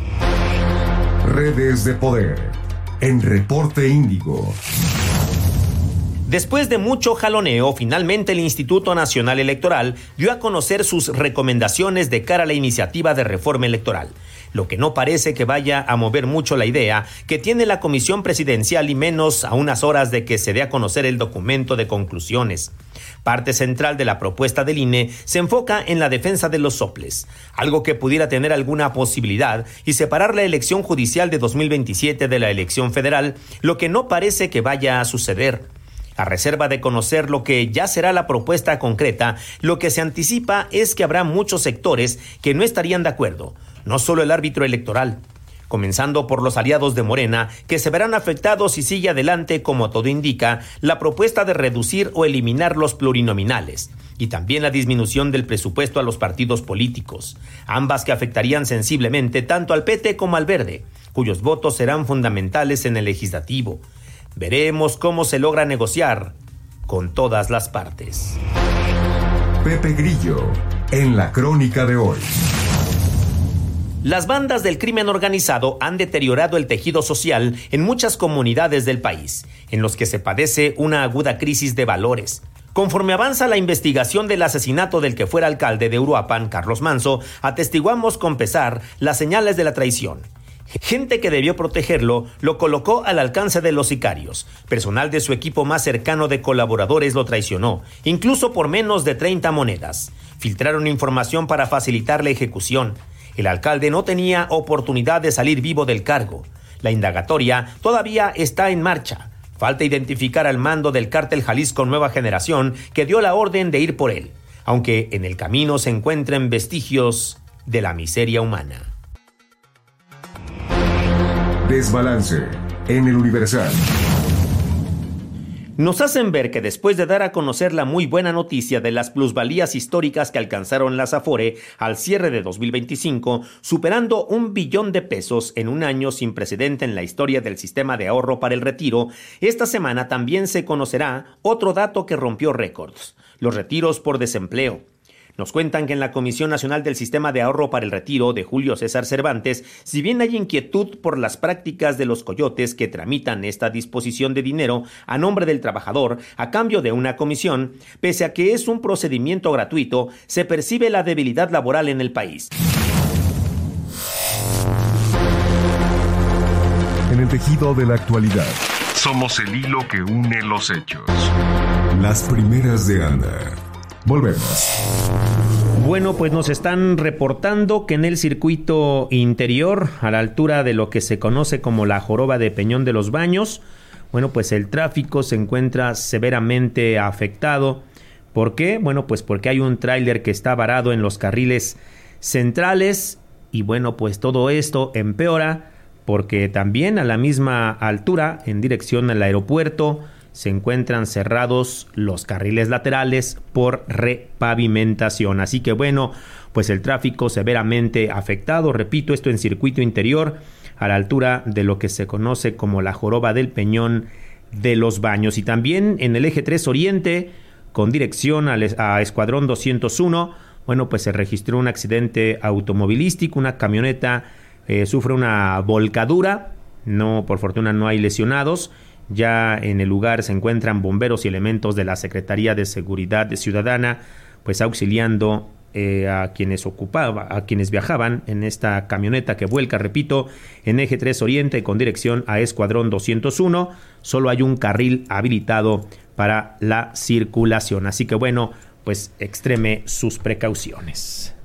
Redes de poder. En Reporte Índigo. Después de mucho jaloneo, finalmente el Instituto Nacional Electoral dio a conocer sus recomendaciones de cara a la iniciativa de reforma electoral, lo que no parece que vaya a mover mucho la idea que tiene la Comisión Presidencial y menos a unas horas de que se dé a conocer el documento de conclusiones. Parte central de la propuesta del INE se enfoca en la defensa de los soples, algo que pudiera tener alguna posibilidad y separar la elección judicial de 2027 de la elección federal, lo que no parece que vaya a suceder. A reserva de conocer lo que ya será la propuesta concreta, lo que se anticipa es que habrá muchos sectores que no estarían de acuerdo, no solo el árbitro electoral, comenzando por los aliados de Morena, que se verán afectados si sigue adelante, como todo indica, la propuesta de reducir o eliminar los plurinominales, y también la disminución del presupuesto a los partidos políticos, ambas que afectarían sensiblemente tanto al PT como al Verde, cuyos votos serán fundamentales en el legislativo. Veremos cómo se logra negociar con todas las partes. Pepe Grillo, en la crónica de hoy. Las bandas del crimen organizado han deteriorado el tejido social en muchas comunidades del país, en los que se padece una aguda crisis de valores. Conforme avanza la investigación del asesinato del que fuera alcalde de Uruapan, Carlos Manzo, atestiguamos con pesar las señales de la traición. Gente que debió protegerlo lo colocó al alcance de los sicarios. Personal de su equipo más cercano de colaboradores lo traicionó, incluso por menos de 30 monedas. Filtraron información para facilitar la ejecución. El alcalde no tenía oportunidad de salir vivo del cargo. La indagatoria todavía está en marcha. Falta identificar al mando del cártel Jalisco Nueva Generación que dio la orden de ir por él, aunque en el camino se encuentren vestigios de la miseria humana. Desbalance en el Universal. Nos hacen ver que después de dar a conocer la muy buena noticia de las plusvalías históricas que alcanzaron las Afore al cierre de 2025, superando $1 billón en un año sin precedente en la historia del sistema de ahorro para el retiro, esta semana también se conocerá otro dato que rompió récords: los retiros por desempleo. Nos cuentan que en la Comisión Nacional del Sistema de Ahorro para el Retiro de Julio César Cervantes, si bien hay inquietud por las prácticas de los coyotes que tramitan esta disposición de dinero a nombre del trabajador a cambio de una comisión, pese a que es un procedimiento gratuito, se percibe la debilidad laboral en el país. En el tejido de la actualidad, somos el hilo que une los hechos. Las primeras de Anda. Volvemos. Bueno, pues nos están reportando que en el circuito interior, a la altura de lo que se conoce como la Joroba de Peñón de los Baños, bueno, pues el tráfico se encuentra severamente afectado. ¿Por qué? Bueno, pues porque hay un tráiler que está varado en los carriles centrales y bueno, pues todo esto empeora porque también a la misma altura, en dirección al aeropuerto, se encuentran cerrados los carriles laterales por repavimentación. Así que bueno, pues el tráfico severamente afectado, repito, esto en circuito interior, a la altura de lo que se conoce como la Joroba del Peñón de los Baños. Y también en el eje 3 Oriente, con dirección a Escuadrón 201, bueno, pues se registró un accidente automovilístico, una camioneta sufre una volcadura, no, por fortuna no hay lesionados. Ya en el lugar se encuentran bomberos y elementos de la Secretaría de Seguridad Ciudadana, pues auxiliando a quienes viajaban en esta camioneta que vuelca, repito, en eje 3 Oriente con dirección a Escuadrón 201. Solo hay un carril habilitado para la circulación. Así que bueno, pues extreme sus precauciones.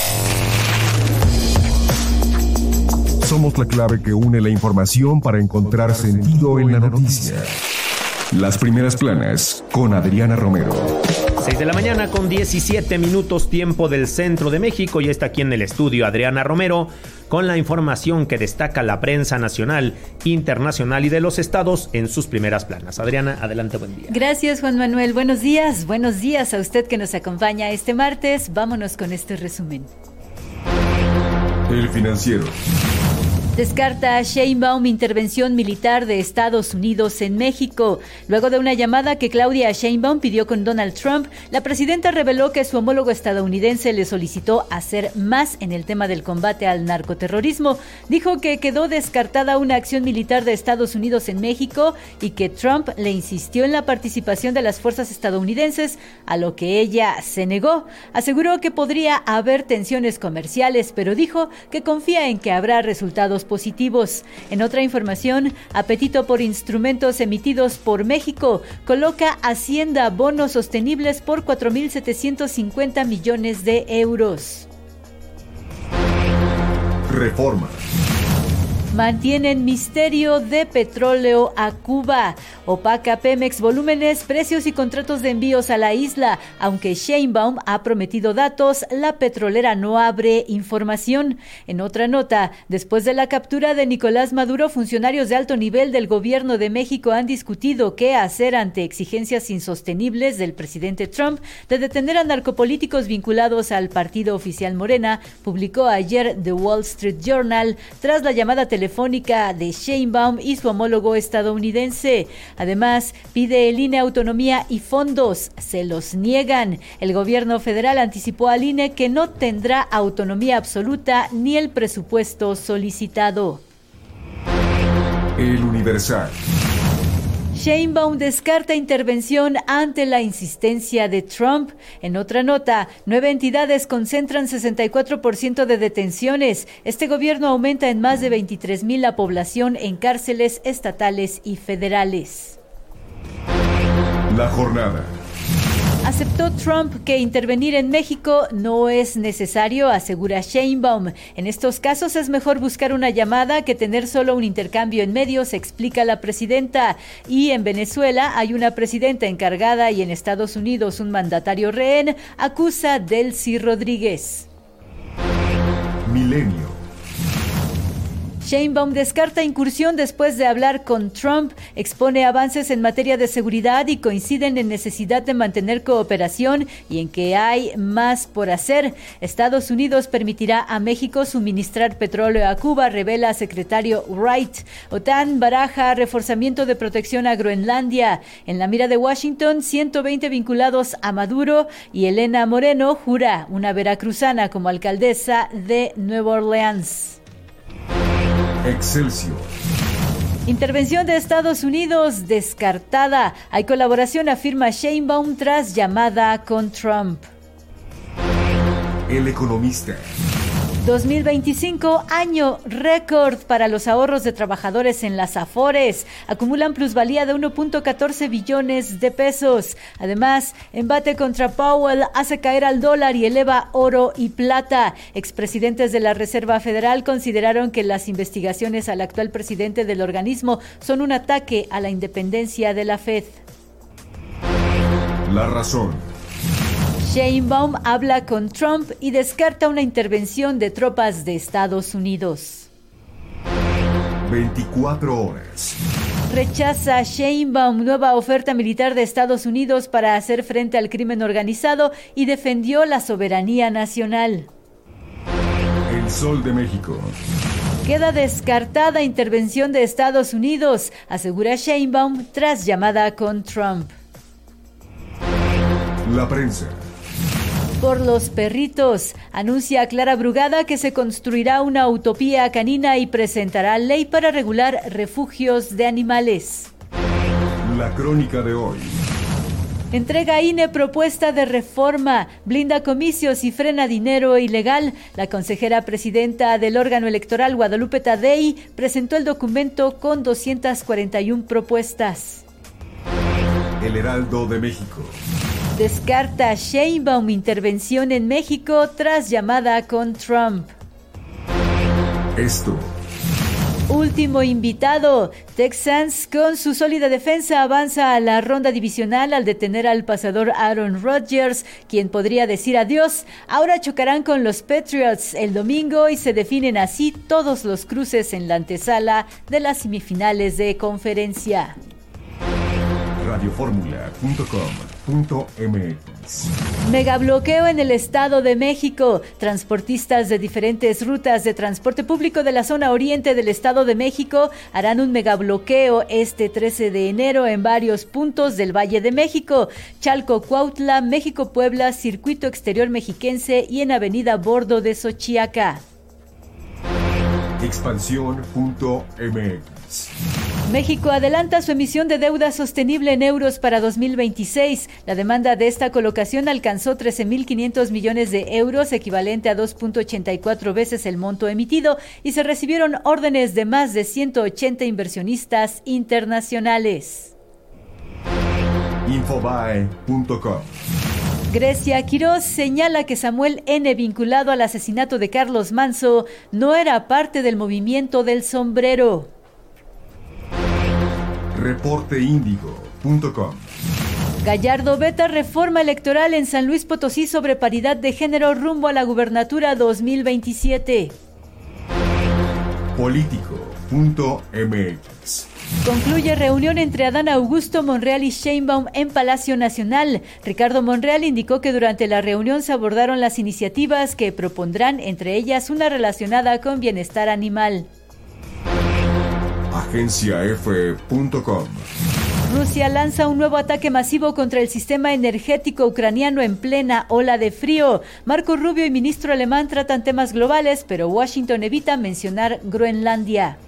Somos la clave que une la información para encontrar sentido en la noticia. Las primeras planas con Adriana Romero. 6 de la mañana con 17 minutos, tiempo del centro de México. Y está aquí en el estudio Adriana Romero con la información que destaca la prensa nacional, internacional y de los estados en sus primeras planas. Adriana, adelante, buen día. Gracias, Juan Manuel. Buenos días a usted que nos acompaña este martes. Vámonos con este resumen. El Financiero. Descarta Sheinbaum intervención militar de Estados Unidos en México. Luego de una llamada que Claudia Sheinbaum pidió con Donald Trump, la presidenta reveló que su homólogo estadounidense le solicitó hacer más en el tema del combate al narcoterrorismo. Dijo que quedó descartada una acción militar de Estados Unidos en México y que Trump le insistió en la participación de las fuerzas estadounidenses, a lo que ella se negó. Aseguró que podría haber tensiones comerciales, pero dijo que confía en que habrá resultados positivos. En otra información, apetito por instrumentos emitidos por México. Coloca Hacienda bonos sostenibles por 4.750 millones de euros. Reforma. Mantienen misterio de petróleo a Cuba. Opaca Pemex volúmenes, precios y contratos de envíos a la isla. Aunque Sheinbaum ha prometido datos, la petrolera no abre información. En otra nota, después de la captura de Nicolás Maduro, funcionarios de alto nivel del gobierno de México han discutido qué hacer ante exigencias insostenibles del presidente Trump de detener a narcopolíticos vinculados al partido oficial Morena, publicó ayer The Wall Street Journal, tras la llamada telefónica de Sheinbaum y su homólogo estadounidense. Además, pide el INE autonomía y fondos. Se los niegan. El gobierno federal anticipó al INE que no tendrá autonomía absoluta ni el presupuesto solicitado. El Universal. Sheinbaum descarta intervención ante la insistencia de Trump. En otra nota, 9 entidades concentran 64% de detenciones. Este gobierno aumenta en más de 23,000 la población en cárceles estatales y federales. La jornada. Aceptó Trump que intervenir en México no es necesario, asegura Sheinbaum. En estos casos es mejor buscar una llamada que tener solo un intercambio en medios, explica la presidenta. Y en Venezuela hay una presidenta encargada y en Estados Unidos un mandatario rehén, acusa Delcy Rodríguez. Milenio. Sheinbaum descarta incursión después de hablar con Trump, expone avances en materia de seguridad y coinciden en necesidad de mantener cooperación y en que hay más por hacer. Estados Unidos permitirá a México suministrar petróleo a Cuba, revela secretario Wright. OTAN baraja reforzamiento de protección a Groenlandia. En la mira de Washington, 120 vinculados a Maduro y Elena Moreno jura una veracruzana como alcaldesa de Nueva Orleans. Excelsior. Intervención de Estados Unidos descartada. Hay colaboración, afirma Sheinbaum tras llamada con Trump. El Economista. 2025, año récord para los ahorros de trabajadores en las Afores. Acumulan plusvalía de 1.14 billones de pesos. Además, embate contra Powell hace caer al dólar y eleva oro y plata. Expresidentes de la Reserva Federal consideraron que las investigaciones al actual presidente del organismo son un ataque a la independencia de la Fed. La razón. Sheinbaum habla con Trump y descarta una intervención de tropas de Estados Unidos. 24 horas. Rechaza Sheinbaum nueva oferta militar de Estados Unidos para hacer frente al crimen organizado y defendió la soberanía nacional. El Sol de México. Queda descartada intervención de Estados Unidos, asegura Sheinbaum tras llamada con Trump. La Prensa. Por los perritos, anuncia Clara Brugada que se construirá una utopía canina y presentará ley para regular refugios de animales. La Crónica de hoy. Entrega INE propuesta de reforma, blinda comicios y frena dinero ilegal. La consejera presidenta del órgano electoral, Guadalupe Tadei, presentó el documento con 241 propuestas. El Heraldo de México. Descarta Sheinbaum intervención en México tras llamada con Trump. Esto. Último invitado. Texans con su sólida defensa avanza a la ronda divisional al detener al pasador Aaron Rodgers, quien podría decir adiós. Ahora chocarán con los Patriots el domingo y se definen así todos los cruces en la antesala de las semifinales de conferencia. Radioformula.com.mx. Megabloqueo en el Estado de México. Transportistas de diferentes rutas de transporte público de la zona oriente del Estado de México harán un megabloqueo este 13 de enero en varios puntos del Valle de México: Chalco, Cuautla, México, Puebla, Circuito Exterior Mexiquense y en Avenida Bordo de Xochiaca. Expansión.mx. México adelanta su emisión de deuda sostenible en euros para 2026. La demanda de esta colocación alcanzó 13.500 millones de euros, equivalente a 2.84 veces el monto emitido, y se recibieron órdenes de más de 180 inversionistas internacionales. Infobae.com. Grecia Quiroz señala que Samuel N., vinculado al asesinato de Carlos Manso, no era parte del movimiento del sombrero. Reporteindigo.com. Gallardo veta reforma electoral en San Luis Potosí sobre paridad de género rumbo a la gubernatura 2027. Político.mx. Concluye reunión entre Adán Augusto Monreal y Sheinbaum en Palacio Nacional. Ricardo Monreal indicó que durante la reunión se abordaron las iniciativas que propondrán, entre ellas una relacionada con bienestar animal. Agenciaf.com. Rusia lanza un nuevo ataque masivo contra el sistema energético ucraniano en plena ola de frío. Marco Rubio y ministro alemán tratan temas globales, pero Washington evita mencionar Groenlandia.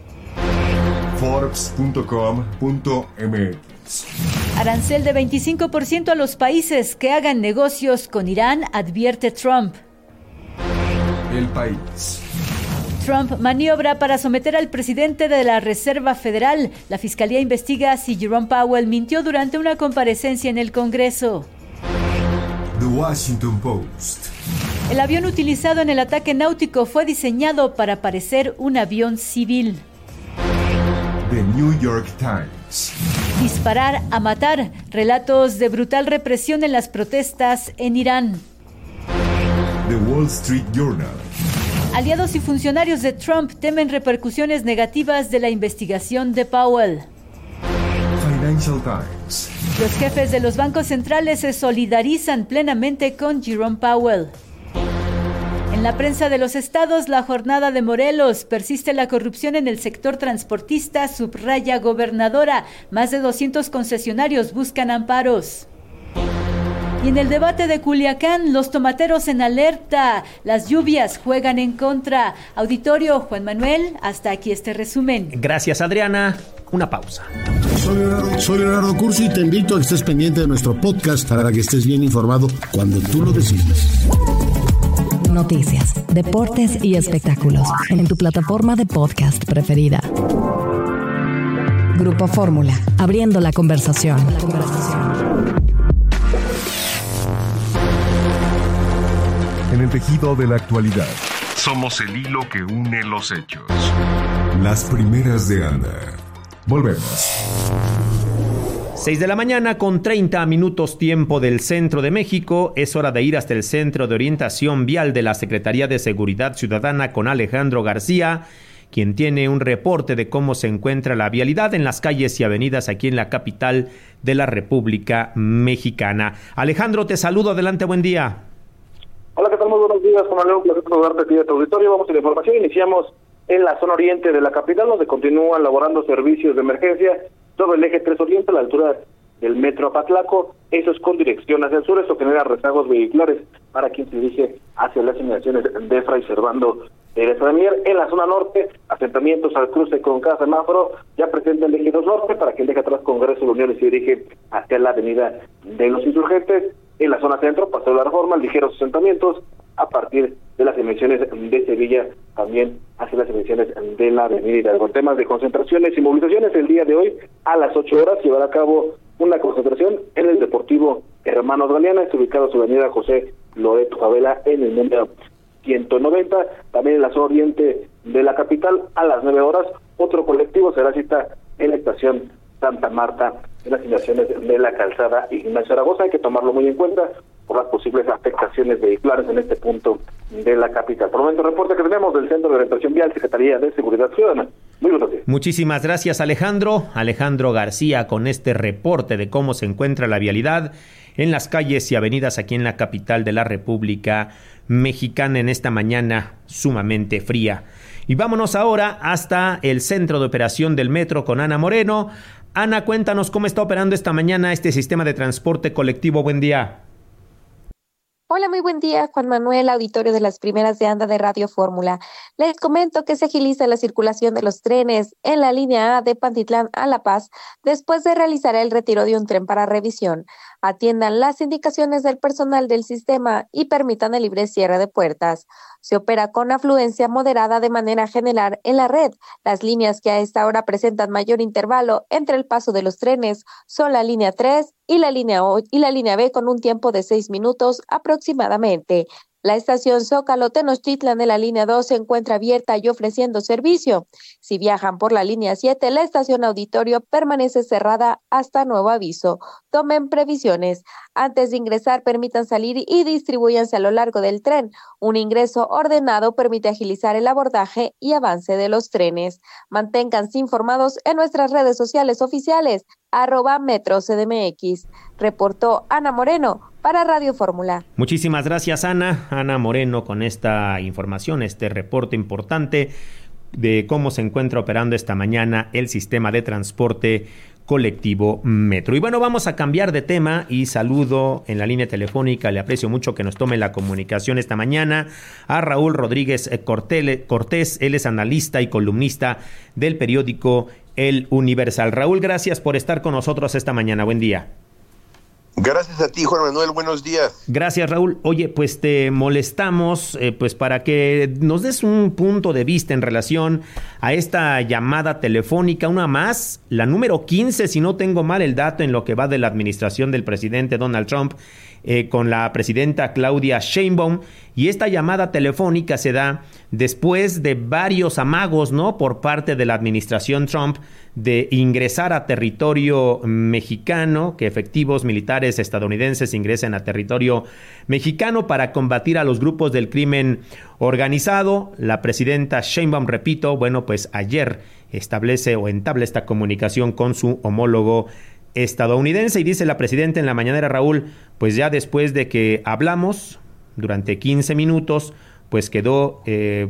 Forbes.com.mx. Arancel de 25% a los países que hagan negocios con Irán, advierte Trump. El País. Trump maniobra para someter al presidente de la Reserva Federal. La Fiscalía investiga si Jerome Powell mintió durante una comparecencia en el Congreso. The Washington Post. El avión utilizado en el ataque náutico fue diseñado para parecer un avión civil. The New York Times. Disparar a matar. Relatos de brutal represión en las protestas en Irán. The Wall Street Journal. Aliados y funcionarios de Trump temen repercusiones negativas de la investigación de Powell. Financial Times. Los jefes de los bancos centrales se solidarizan plenamente con Jerome Powell. En la prensa de los estados, la jornada de Morelos. Persiste la corrupción en el sector transportista, subraya gobernadora. Más de 200 concesionarios buscan amparos. Y en el debate de Culiacán, los tomateros en alerta. Las lluvias juegan en contra. Auditorio, Juan Manuel, hasta aquí este resumen. Gracias, Adriana. Una pausa. Soy Leonardo Cursi y te invito a que estés pendiente de nuestro podcast para que estés bien informado cuando tú lo decidas. Noticias, deportes y espectáculos en tu plataforma de podcast preferida. Grupo Fórmula, abriendo la conversación. En el tejido de la actualidad, somos el hilo que une los hechos. Las primeras de Anda. Volvemos. 6 de la mañana con 30 minutos tiempo del centro de México. Es hora de ir hasta el Centro de Orientación Vial de la Secretaría de Seguridad Ciudadana con Alejandro García, quien tiene un reporte de cómo se encuentra la vialidad en las calles y avenidas aquí en la capital de la República Mexicana. Alejandro, te saludo. Adelante, buen día. Hola, ¿qué tal? Muy buenos días, Juan Manuel. Un placer saludarte aquí de tu auditorio. Vamos a la información. Iniciamos en la zona oriente de la capital, donde continúan laborando servicios de emergencia sobre el eje 3 Oriente a la altura del Metro Apatlaco. Eso es con dirección hacia el sur. Esto genera rezagos vehiculares para quien se dirige hacia las inmediaciones de Fray Servando de Mier. En la zona norte, asentamientos al cruce con cada semáforo, ya presenta el eje 2 Norte para quien deja atrás Congreso de la Unión y se dirige hacia la avenida de los Insurgentes. En la zona centro, Paseo de la Reforma, ligeros asentamientos a partir de las inmediaciones de Sevilla, también hacia las inmediaciones de la avenida Hidalgo. En temas de concentraciones y movilizaciones, el día de hoy a las 8 horas llevará a cabo una concentración en el Deportivo Hermanos Galeana, está ubicado sobre la avenida José Loreto Favela en el número 190. También en la zona oriente de la capital a las 9 horas, otro colectivo será cita en la estación Santa Marta, en las inmediaciones de la calzada Ignacio Zaragoza. Hay que tomarlo muy en cuenta por las posibles afectaciones vehiculares en este punto de la capital. Por el momento, reporte que tenemos del Centro de Orientación Vial, Secretaría de Seguridad Ciudadana. Muy buenos días. Muchísimas gracias, Alejandro. Alejandro García con este reporte de cómo se encuentra la vialidad en las calles y avenidas aquí en la capital de la República Mexicana en esta mañana sumamente fría. Y vámonos ahora hasta el centro de operación del metro con Ana Moreno. Ana, cuéntanos cómo está operando esta mañana este sistema de transporte colectivo. Buen día. Hola, muy buen día, Juan Manuel, auditorio de las primeras de Anda de Radio Fórmula. Les comento que se agiliza la circulación de los trenes en la línea A de Pantitlán a La Paz después de realizar el retiro de un tren para revisión. Atiendan las indicaciones del personal del sistema y permitan el libre cierre de puertas. Se opera con afluencia moderada de manera general en la red. Las líneas que a esta hora presentan mayor intervalo entre el paso de los trenes son la línea 3 y la línea B con un tiempo de 6 minutos aproximadamente. La estación Zócalo Tenochtitlan de la línea 2 se encuentra abierta y ofreciendo servicio. Si viajan por la línea 7, la estación Auditorio permanece cerrada hasta nuevo aviso. Tomen previsiones. Antes de ingresar, permitan salir y distribúyanse a lo largo del tren. Un ingreso ordenado permite agilizar el abordaje y avance de los trenes. Manténganse informados en nuestras redes sociales oficiales, @MetroCDMX. Reportó Ana Moreno para Radio Fórmula. Muchísimas gracias, Ana. Ana Moreno con esta información, este reporte importante de cómo se encuentra operando esta mañana el sistema de transporte colectivo Metro. Y bueno, vamos a cambiar de tema y saludo en la línea telefónica, le aprecio mucho que nos tome la comunicación esta mañana, a Raúl Rodríguez Cortés. Él es analista y columnista del periódico El Universal. Raúl, gracias por estar con nosotros esta mañana. Buen día. Gracias a ti, Juan Manuel, buenos días. Gracias, Raúl. Oye, pues te molestamos pues para que nos des un punto de vista en relación a esta llamada telefónica, una más, la número 15, si no tengo mal el dato, en lo que va de la administración del presidente Donald Trump con la presidenta Claudia Sheinbaum, y esta llamada telefónica se da después de varios amagos, ¿no?, por parte de la administración Trump de ingresar a territorio mexicano, que efectivos militares estadounidenses ingresen a territorio mexicano para combatir a los grupos del crimen organizado. La presidenta Sheinbaum, repito, bueno, pues ayer entabla esta comunicación con su homólogo estadounidense, y dice la presidenta en la mañanera, Raúl, pues ya después de que hablamos durante 15 minutos, pues quedó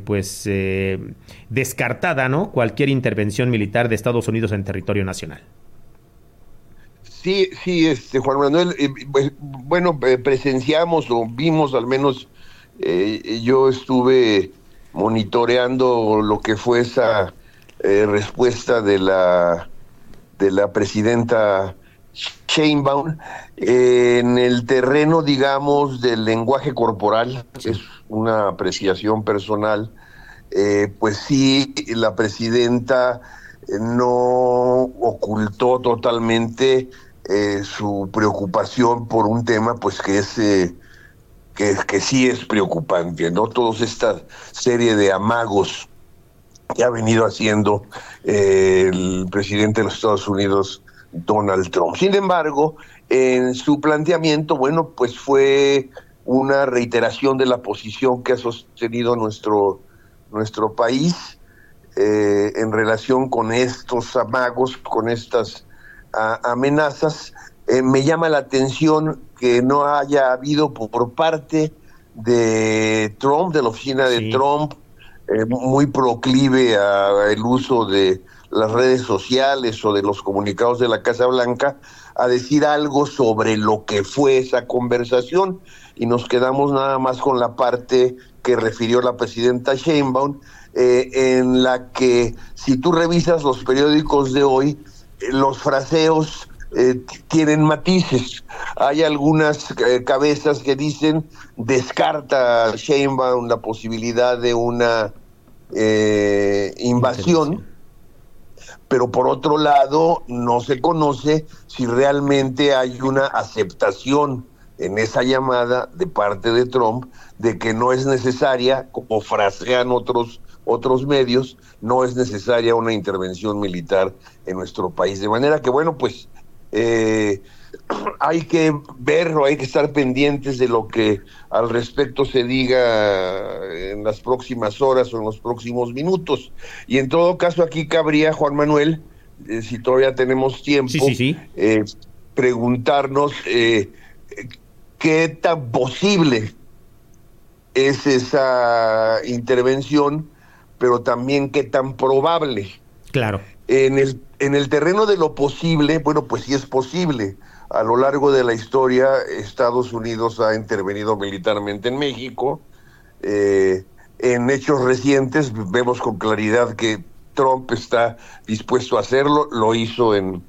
descartada, ¿no?, cualquier intervención militar de Estados Unidos en territorio nacional. Sí, Juan Manuel, presenciamos o vimos, al menos yo estuve monitoreando lo que fue esa respuesta de la presidenta Sheinbaum en el terreno, digamos, del lenguaje corporal. Es una apreciación personal. Pues sí, la presidenta no ocultó totalmente su preocupación por un tema, pues que sí es preocupante, ¿no? Toda esta serie de amagos que ha venido haciendo el presidente de los Estados Unidos, Donald Trump. Sin embargo, en su planteamiento, bueno, pues fue una reiteración de la posición que ha sostenido nuestro país en relación con estos amagos, con estas amenazas. Me llama la atención que no haya habido por parte de Trump, de la oficina de Trump, muy proclive al uso de las redes sociales o de los comunicados de la Casa Blanca, a decir algo sobre lo que fue esa conversación, y nos quedamos nada más con la parte que refirió la presidenta Sheinbaum, en la que, si tú revisas los periódicos de hoy, los fraseos tienen matices. Hay algunas cabezas que dicen, descarta Sheinbaum la posibilidad de una invasión, pero por otro lado no se conoce si realmente hay una aceptación en esa llamada de parte de Trump de que no es necesaria, como frasean otros medios, no es necesaria una intervención militar en nuestro país. De manera que, bueno, pues hay que verlo, hay que estar pendientes de lo que al respecto se diga en las próximas horas o en los próximos minutos. Y en todo caso aquí cabría, Juan Manuel, si todavía tenemos tiempo, preguntarnos qué tan posible es esa intervención, pero también qué tan probable. Claro. En el terreno de lo posible, bueno, pues sí es posible. A lo largo de la historia, Estados Unidos ha intervenido militarmente en México. En hechos recientes vemos con claridad que Trump está dispuesto a hacerlo, lo hizo en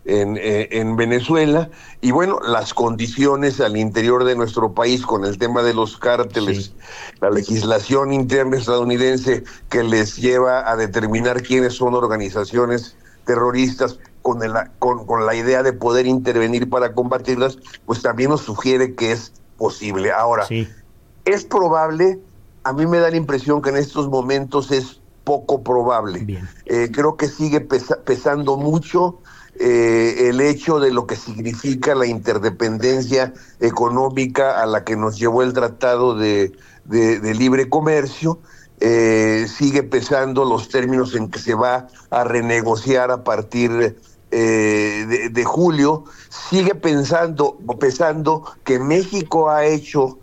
Venezuela, y bueno, las condiciones al interior de nuestro país con el tema de los cárteles, la legislación interna estadounidense que les lleva a determinar quiénes son organizaciones terroristas con la idea de poder intervenir para combatirlas, pues también nos sugiere que es posible. Ahora, ¿es probable? A mí me da la impresión que en estos momentos es poco probable. Creo que sigue pesando mucho el hecho de lo que significa la interdependencia económica a la que nos llevó el Tratado de Libre Comercio. Sigue pesando los términos en que se va a renegociar a partir de julio. Sigue pesando que México ha hecho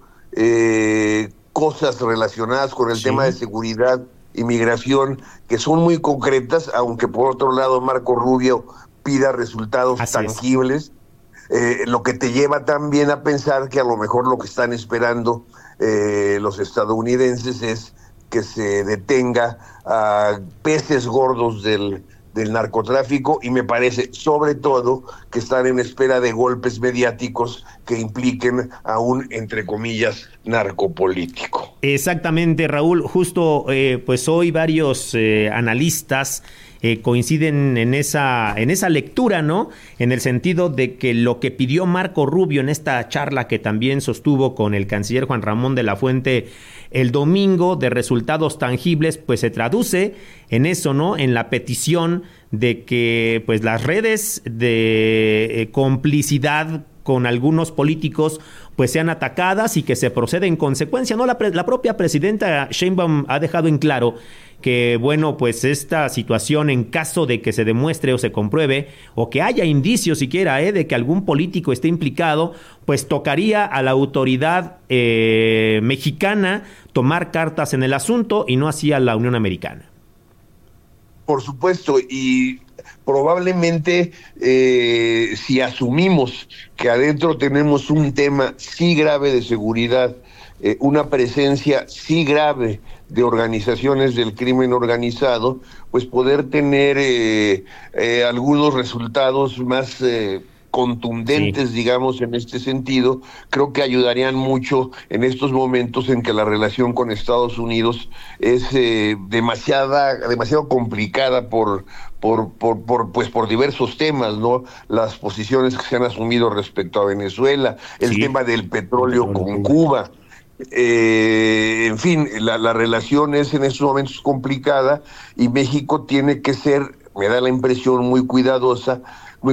cosas relacionadas con el tema de seguridad y migración que son muy concretas, aunque por otro lado Marco Rubio pida resultados tangibles, lo que te lleva también a pensar que a lo mejor lo que están esperando los estadounidenses es que se detenga a peces gordos del narcotráfico, y me parece sobre todo que están en espera de golpes mediáticos que impliquen a un, entre comillas, narcopolítico. Exactamente, Raúl. Justo pues hoy varios analistas coinciden en esa lectura, ¿no? En el sentido de que lo que pidió Marco Rubio en esta charla que también sostuvo con el canciller Juan Ramón de la Fuente el domingo, de resultados tangibles, pues se traduce en eso, ¿no? En la petición de que pues las redes de complicidad con algunos políticos pues sean atacadas y que se proceda en consecuencia, ¿no? La propia presidenta Sheinbaum ha dejado en claro que, bueno, pues esta situación, en caso de que se demuestre o se compruebe, o que haya indicios siquiera de que algún político esté implicado, pues tocaría a la autoridad mexicana tomar cartas en el asunto y no así a la Unión Americana. Por supuesto, y probablemente si asumimos que adentro tenemos un tema sí grave de seguridad, una presencia sí grave de organizaciones del crimen organizado, pues poder tener algunos resultados más contundentes, digamos, en este sentido, creo que ayudarían mucho en estos momentos en que la relación con Estados Unidos es demasiado complicada por diversos temas, ¿no? Las posiciones que se han asumido respecto a Venezuela, el tema del petróleo con Cuba. En fin, la relación es en estos momentos complicada y México tiene que ser, me da la impresión, muy cuidadoso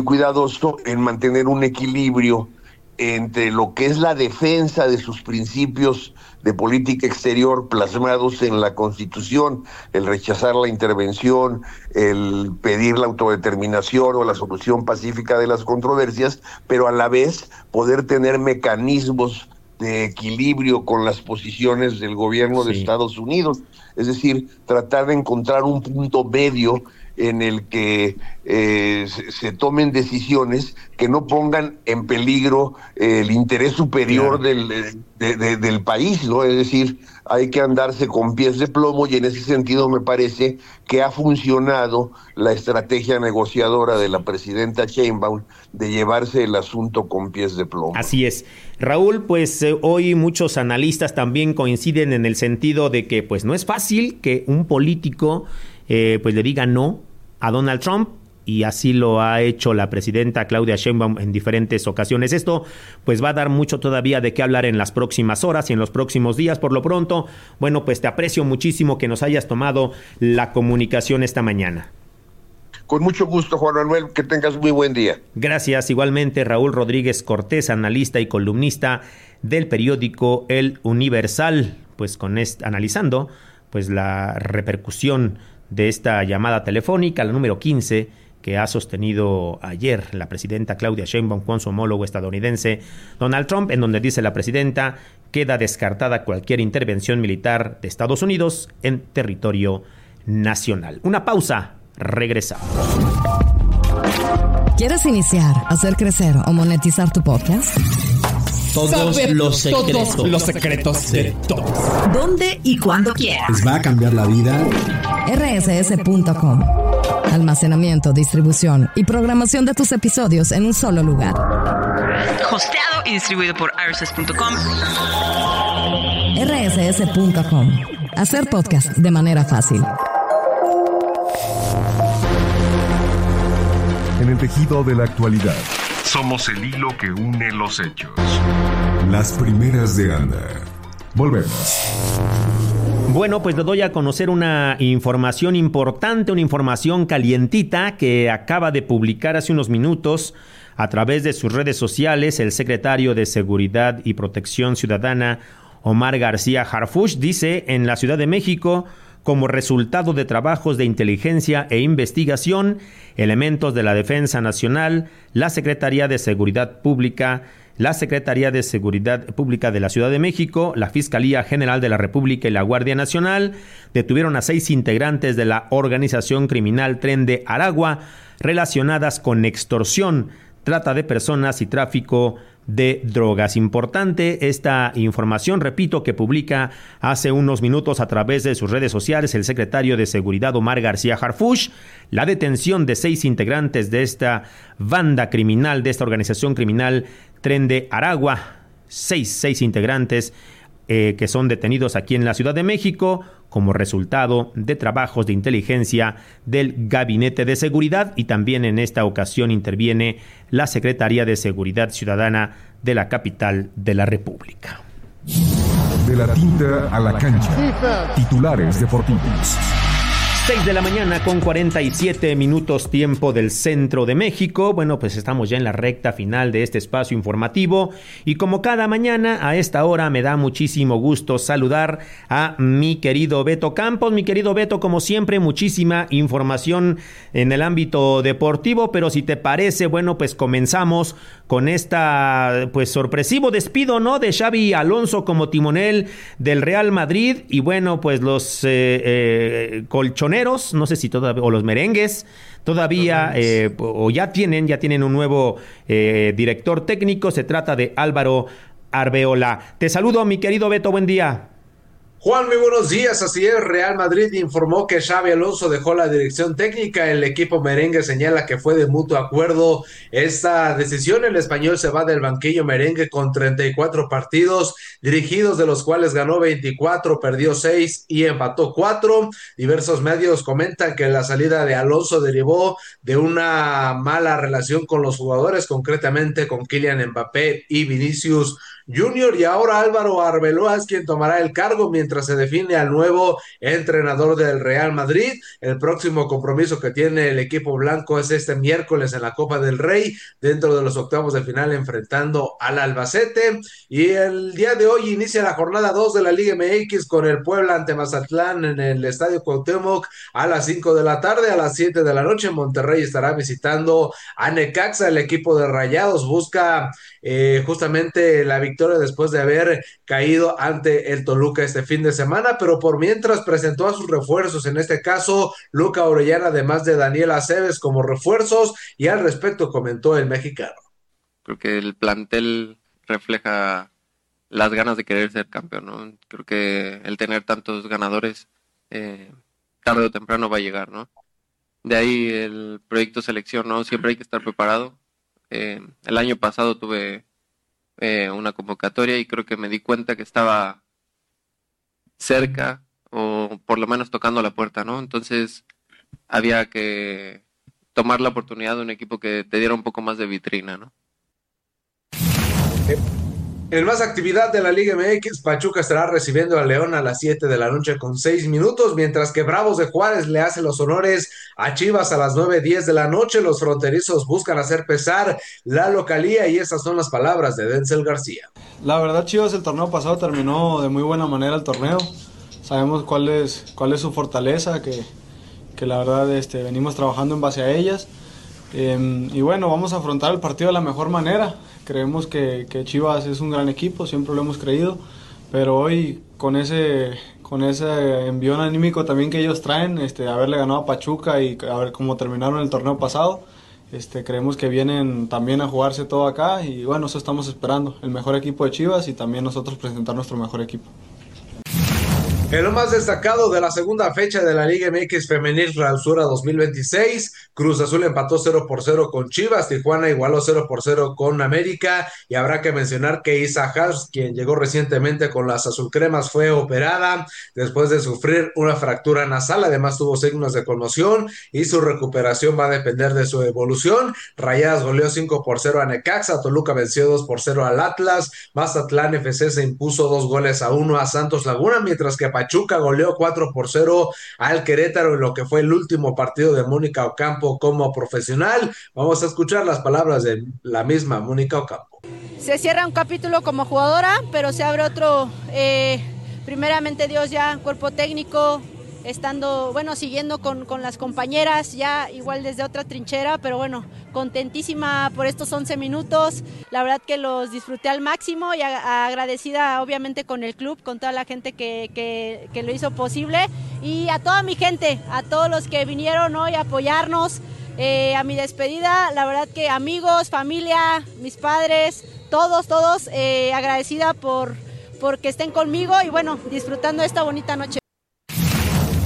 en mantener un equilibrio entre lo que es la defensa de sus principios de política exterior plasmados en la Constitución, el rechazar la intervención, el pedir la autodeterminación o la solución pacífica de las controversias, pero a la vez poder tener mecanismos de equilibrio con las posiciones del gobierno de Estados Unidos, es decir, tratar de encontrar un punto medio en el que se tomen decisiones que no pongan en peligro el interés superior del país, ¿no? Es decir, hay que andarse con pies de plomo y en ese sentido me parece que ha funcionado la estrategia negociadora de la presidenta Sheinbaum de llevarse el asunto con pies de plomo. Así es. Raúl, pues hoy muchos analistas también coinciden en el sentido de que pues no es fácil que un político pues le diga no a Donald Trump, y así lo ha hecho la presidenta Claudia Sheinbaum en diferentes ocasiones. Esto pues va a dar mucho todavía de qué hablar en las próximas horas y en los próximos días. Por lo pronto, bueno, pues te aprecio muchísimo que nos hayas tomado la comunicación esta mañana. Con mucho gusto, Juan Manuel, que tengas muy buen día. Gracias, igualmente. Raúl Rodríguez Cortés, analista y columnista del periódico El Universal, pues analizando pues la repercusión de esta llamada telefónica, la número 15, que ha sostenido ayer la presidenta Claudia Sheinbaum con su homólogo estadounidense Donald Trump, en donde dice la presidenta: queda descartada cualquier intervención militar de Estados Unidos en territorio nacional. Una pausa, regresamos. ¿Quieres iniciar, hacer crecer o monetizar tu podcast? Todos los secretos de todos. ¿Dónde y cuándo quieras? ¿Les va a cambiar la vida? rss.com. Almacenamiento, distribución y programación de tus episodios en un solo lugar. Hosteado y distribuido por rss.com. rss.com. Hacer podcast de manera fácil. En el tejido de la actualidad, somos el hilo que une los hechos. Las primeras de Anda. Volvemos. Bueno, pues le doy a conocer una información importante, una información calientita que acaba de publicar hace unos minutos a través de sus redes sociales el secretario de Seguridad y Protección Ciudadana, Omar García Harfuch. Dice: en la Ciudad de México, como resultado de trabajos de inteligencia e investigación, elementos de la Defensa Nacional, la Secretaría de Seguridad Pública, la Secretaría de Seguridad Pública de la Ciudad de México, la Fiscalía General de la República y la Guardia Nacional detuvieron a 6 integrantes de la organización criminal Tren de Aragua relacionadas con extorsión, trata de personas y tráfico de drogas. Importante esta información, repito, que publica hace unos minutos a través de sus redes sociales el secretario de Seguridad, Omar García Harfuch. La detención de 6 integrantes de esta banda criminal, de esta organización criminal Tren de Aragua, 6 integrantes que son detenidos aquí en la Ciudad de México como resultado de trabajos de inteligencia del Gabinete de Seguridad, y también en esta ocasión interviene la Secretaría de Seguridad Ciudadana de la capital de la República. De la tinta a la cancha. Titulares deportivos. 6 de la mañana con 47 minutos tiempo del centro de México. Bueno, pues estamos ya en la recta final de este espacio informativo y como cada mañana a esta hora me da muchísimo gusto saludar a mi querido Beto Campos. Mi querido Beto, como siempre, muchísima información en el ámbito deportivo, pero si te parece, bueno, pues comenzamos con esta, pues, sorpresivo despido, ¿no?, de Xabi Alonso como timonel del Real Madrid. Y bueno, pues los colchoneros, no sé si todavía, o los merengues, todavía, o ya tienen un nuevo director técnico. Se trata de Álvaro Arbeola. Te saludo, mi querido Beto, buen día. Juan, muy buenos días. Así es, Real Madrid informó que Xabi Alonso dejó la dirección técnica. El equipo merengue señala que fue de mutuo acuerdo esta decisión. El español se va del banquillo merengue con 34 partidos dirigidos, de los cuales ganó 24, perdió 6 y empató 4. Diversos medios comentan que la salida de Alonso derivó de una mala relación con los jugadores, concretamente con Kylian Mbappé y Vinicius Junior, y ahora Álvaro Arbeloa es quien tomará el cargo mientras se define al nuevo entrenador del Real Madrid. El próximo compromiso que tiene el equipo blanco es este miércoles en la Copa del Rey, dentro de los octavos de final, enfrentando al Albacete. Y el día de hoy inicia la jornada 2 de la Liga MX con el Puebla ante Mazatlán en el Estadio Cuauhtémoc a las 5 de la tarde. A las 7 de la noche Monterrey estará visitando a Necaxa. El equipo de Rayados busca justamente la victoria después de haber caído ante el Toluca este fin de semana, pero por mientras presentó a sus refuerzos, en este caso Luca Orellana, además de Daniel Aceves como refuerzos, y al respecto comentó el mexicano. Creo que el plantel refleja las ganas de querer ser campeón, ¿no? Creo que el tener tantos ganadores tarde o temprano va a llegar, ¿no? De ahí el proyecto selección, ¿no? Siempre hay que estar preparado. El año pasado tuve una convocatoria y creo que me di cuenta que estaba cerca, o por lo menos tocando la puerta, ¿no? Entonces había que tomar la oportunidad de un equipo que te diera un poco más de vitrina, ¿no? En más actividad de la Liga MX, Pachuca estará recibiendo a León a las 7 de la noche con 6 minutos, mientras que Bravos de Juárez le hace los honores a Chivas a las 9:10 de la noche. Los fronterizos buscan hacer pesar la localía y esas son las palabras de Denzel García. La verdad, Chivas el torneo pasado terminó de muy buena manera el torneo. Sabemos cuál es su fortaleza, que la verdad venimos trabajando en base a ellas. Y bueno, vamos a afrontar el partido de la mejor manera. Creemos que Chivas es un gran equipo, siempre lo hemos creído, pero hoy con ese envión anímico también que ellos traen, haberle ganado a Pachuca y a ver cómo terminaron el torneo pasado, creemos que vienen también a jugarse todo acá y bueno, eso estamos esperando, el mejor equipo de Chivas y también nosotros presentar nuestro mejor equipo. En lo más destacado de la segunda fecha de la Liga MX Femenil Clausura 2026, Cruz Azul empató 0-0 con Chivas, Tijuana igualó 0-0 con América, y habrá que mencionar que Isa Haas, quien llegó recientemente con las azulcremas, fue operada después de sufrir una fractura nasal. Además tuvo signos de conmoción y su recuperación va a depender de su evolución. Rayadas goleó 5-0 a Necaxa, Toluca venció 2-0 al Atlas, Mazatlán FC se impuso 2-1 a Santos Laguna, mientras que Pachuca goleó 4-0 al Querétaro en lo que fue el último partido de Mónica Ocampo como profesional. Vamos a escuchar las palabras de la misma Mónica Ocampo. Se cierra un capítulo como jugadora, pero se abre otro, primeramente Dios, ya cuerpo técnico, siguiendo con las compañeras, ya igual desde otra trinchera, pero bueno, contentísima por estos 11 minutos, la verdad que los disfruté al máximo y agradecida obviamente con el club, con toda la gente que lo hizo posible, y a toda mi gente, a todos los que vinieron hoy a apoyarnos a mi despedida, la verdad que amigos, familia, mis padres, todos, agradecida por que estén conmigo y bueno, disfrutando esta bonita noche.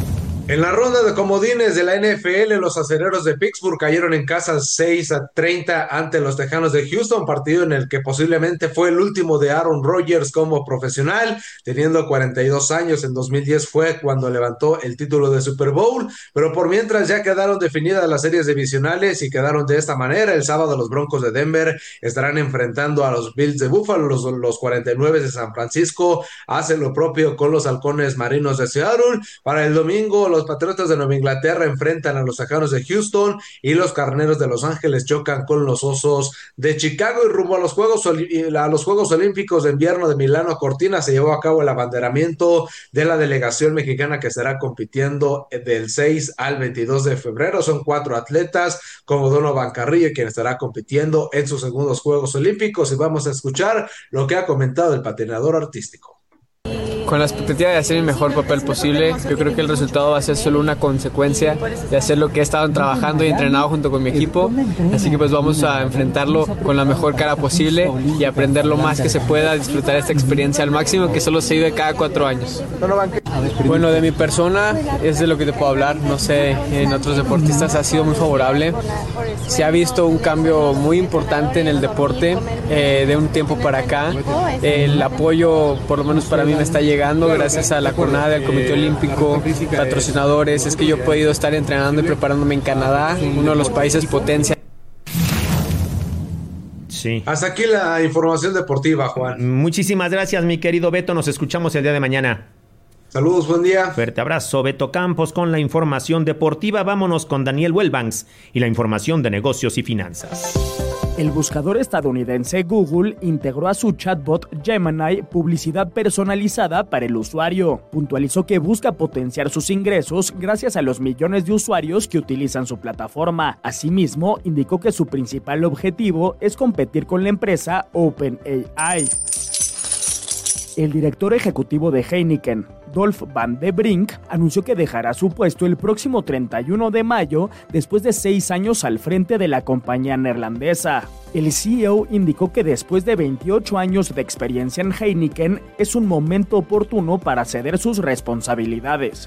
En la ronda de comodines de la NFL, los acereros de Pittsburgh cayeron en casa 6-30 ante los Tejanos de Houston, partido en el que posiblemente fue el último de Aaron Rodgers como profesional, teniendo 42 años. En 2010 fue cuando levantó el título de Super Bowl, pero por mientras ya quedaron definidas las series divisionales y quedaron de esta manera. El sábado los Broncos de Denver estarán enfrentando a los Bills de Buffalo, los 49 de San Francisco hacen lo propio con los Halcones Marinos de Seattle. Para el domingo, los Patriotas de Nueva Inglaterra enfrentan a los Tejanos de Houston y los Carneros de Los Ángeles chocan con los Osos de Chicago. Y rumbo a los Juegos Olímpicos de Invierno de Milano Cortina se llevó a cabo el abanderamiento de la delegación mexicana que estará compitiendo del 6 al 22 de febrero. Son 4 atletas, como Donovan Carrillo, quien estará compitiendo en sus segundos Juegos Olímpicos, y vamos a escuchar lo que ha comentado el patinador artístico. Con la expectativa de hacer el mejor papel posible. Yo creo que el resultado va a ser solo una consecuencia de hacer lo que he estado trabajando y entrenado junto con mi equipo, así que pues vamos a enfrentarlo con la mejor cara posible y aprender lo más que se pueda, disfrutar esta experiencia al máximo, que solo se vive cada 4 años. Bueno, de mi persona es de lo que te puedo hablar, no sé, en otros deportistas ha sido muy favorable. Se ha visto un cambio muy importante en el deporte de un tiempo para acá. El apoyo, por lo menos para mí, me está llegando gracias a la jornada del Comité Olímpico, patrocinadores. Es que yo he podido estar entrenando y preparándome en Canadá, uno de los países potencia. Sí. Hasta aquí la información deportiva, Juan. Muchísimas gracias, mi querido Beto. Nos escuchamos el día de mañana. Saludos, buen día. Fuerte abrazo, Beto Campos, con la información deportiva. Vámonos con Daniel Wellbanks y la información de negocios y finanzas. El buscador estadounidense Google integró a su chatbot Gemini publicidad personalizada para el usuario. Puntualizó que busca potenciar sus ingresos gracias a los millones de usuarios que utilizan su plataforma. Asimismo, indicó que su principal objetivo es competir con la empresa OpenAI. El director ejecutivo de Heineken, Dolf van de Brink, anunció que dejará su puesto el próximo 31 de mayo después de 6 años al frente de la compañía neerlandesa. El CEO indicó que después de 28 años de experiencia en Heineken, es un momento oportuno para ceder sus responsabilidades.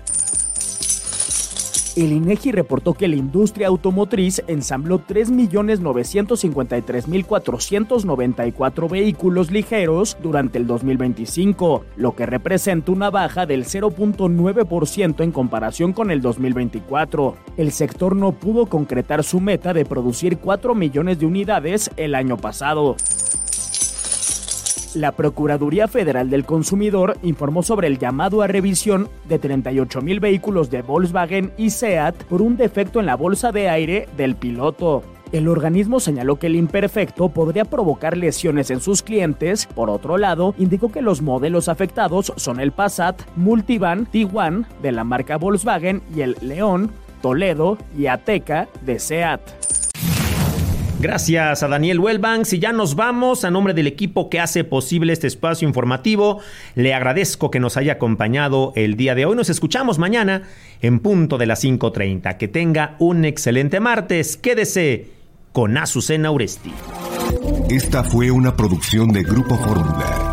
El INEGI reportó que la industria automotriz ensambló 3.953.494 vehículos ligeros durante el 2025, lo que representa una baja del 0.9% en comparación con el 2024. El sector no pudo concretar su meta de producir 4 millones de unidades el año pasado. La Procuraduría Federal del Consumidor informó sobre el llamado a revisión de 38,000 vehículos de Volkswagen y Seat por un defecto en la bolsa de aire del piloto. El organismo señaló que el imperfecto podría provocar lesiones en sus clientes. Por otro lado, indicó que los modelos afectados son el Passat, Multivan, Tiguan de la marca Volkswagen y el León, Toledo y Ateca de Seat. Gracias a Daniel Wellbanks, y ya nos vamos. A nombre del equipo que hace posible este espacio informativo, le agradezco que nos haya acompañado el día de hoy. Nos escuchamos mañana en punto de las 5:30. Que tenga un excelente martes. Quédese con Azucena Uresti. Esta fue una producción de Grupo Fórmula.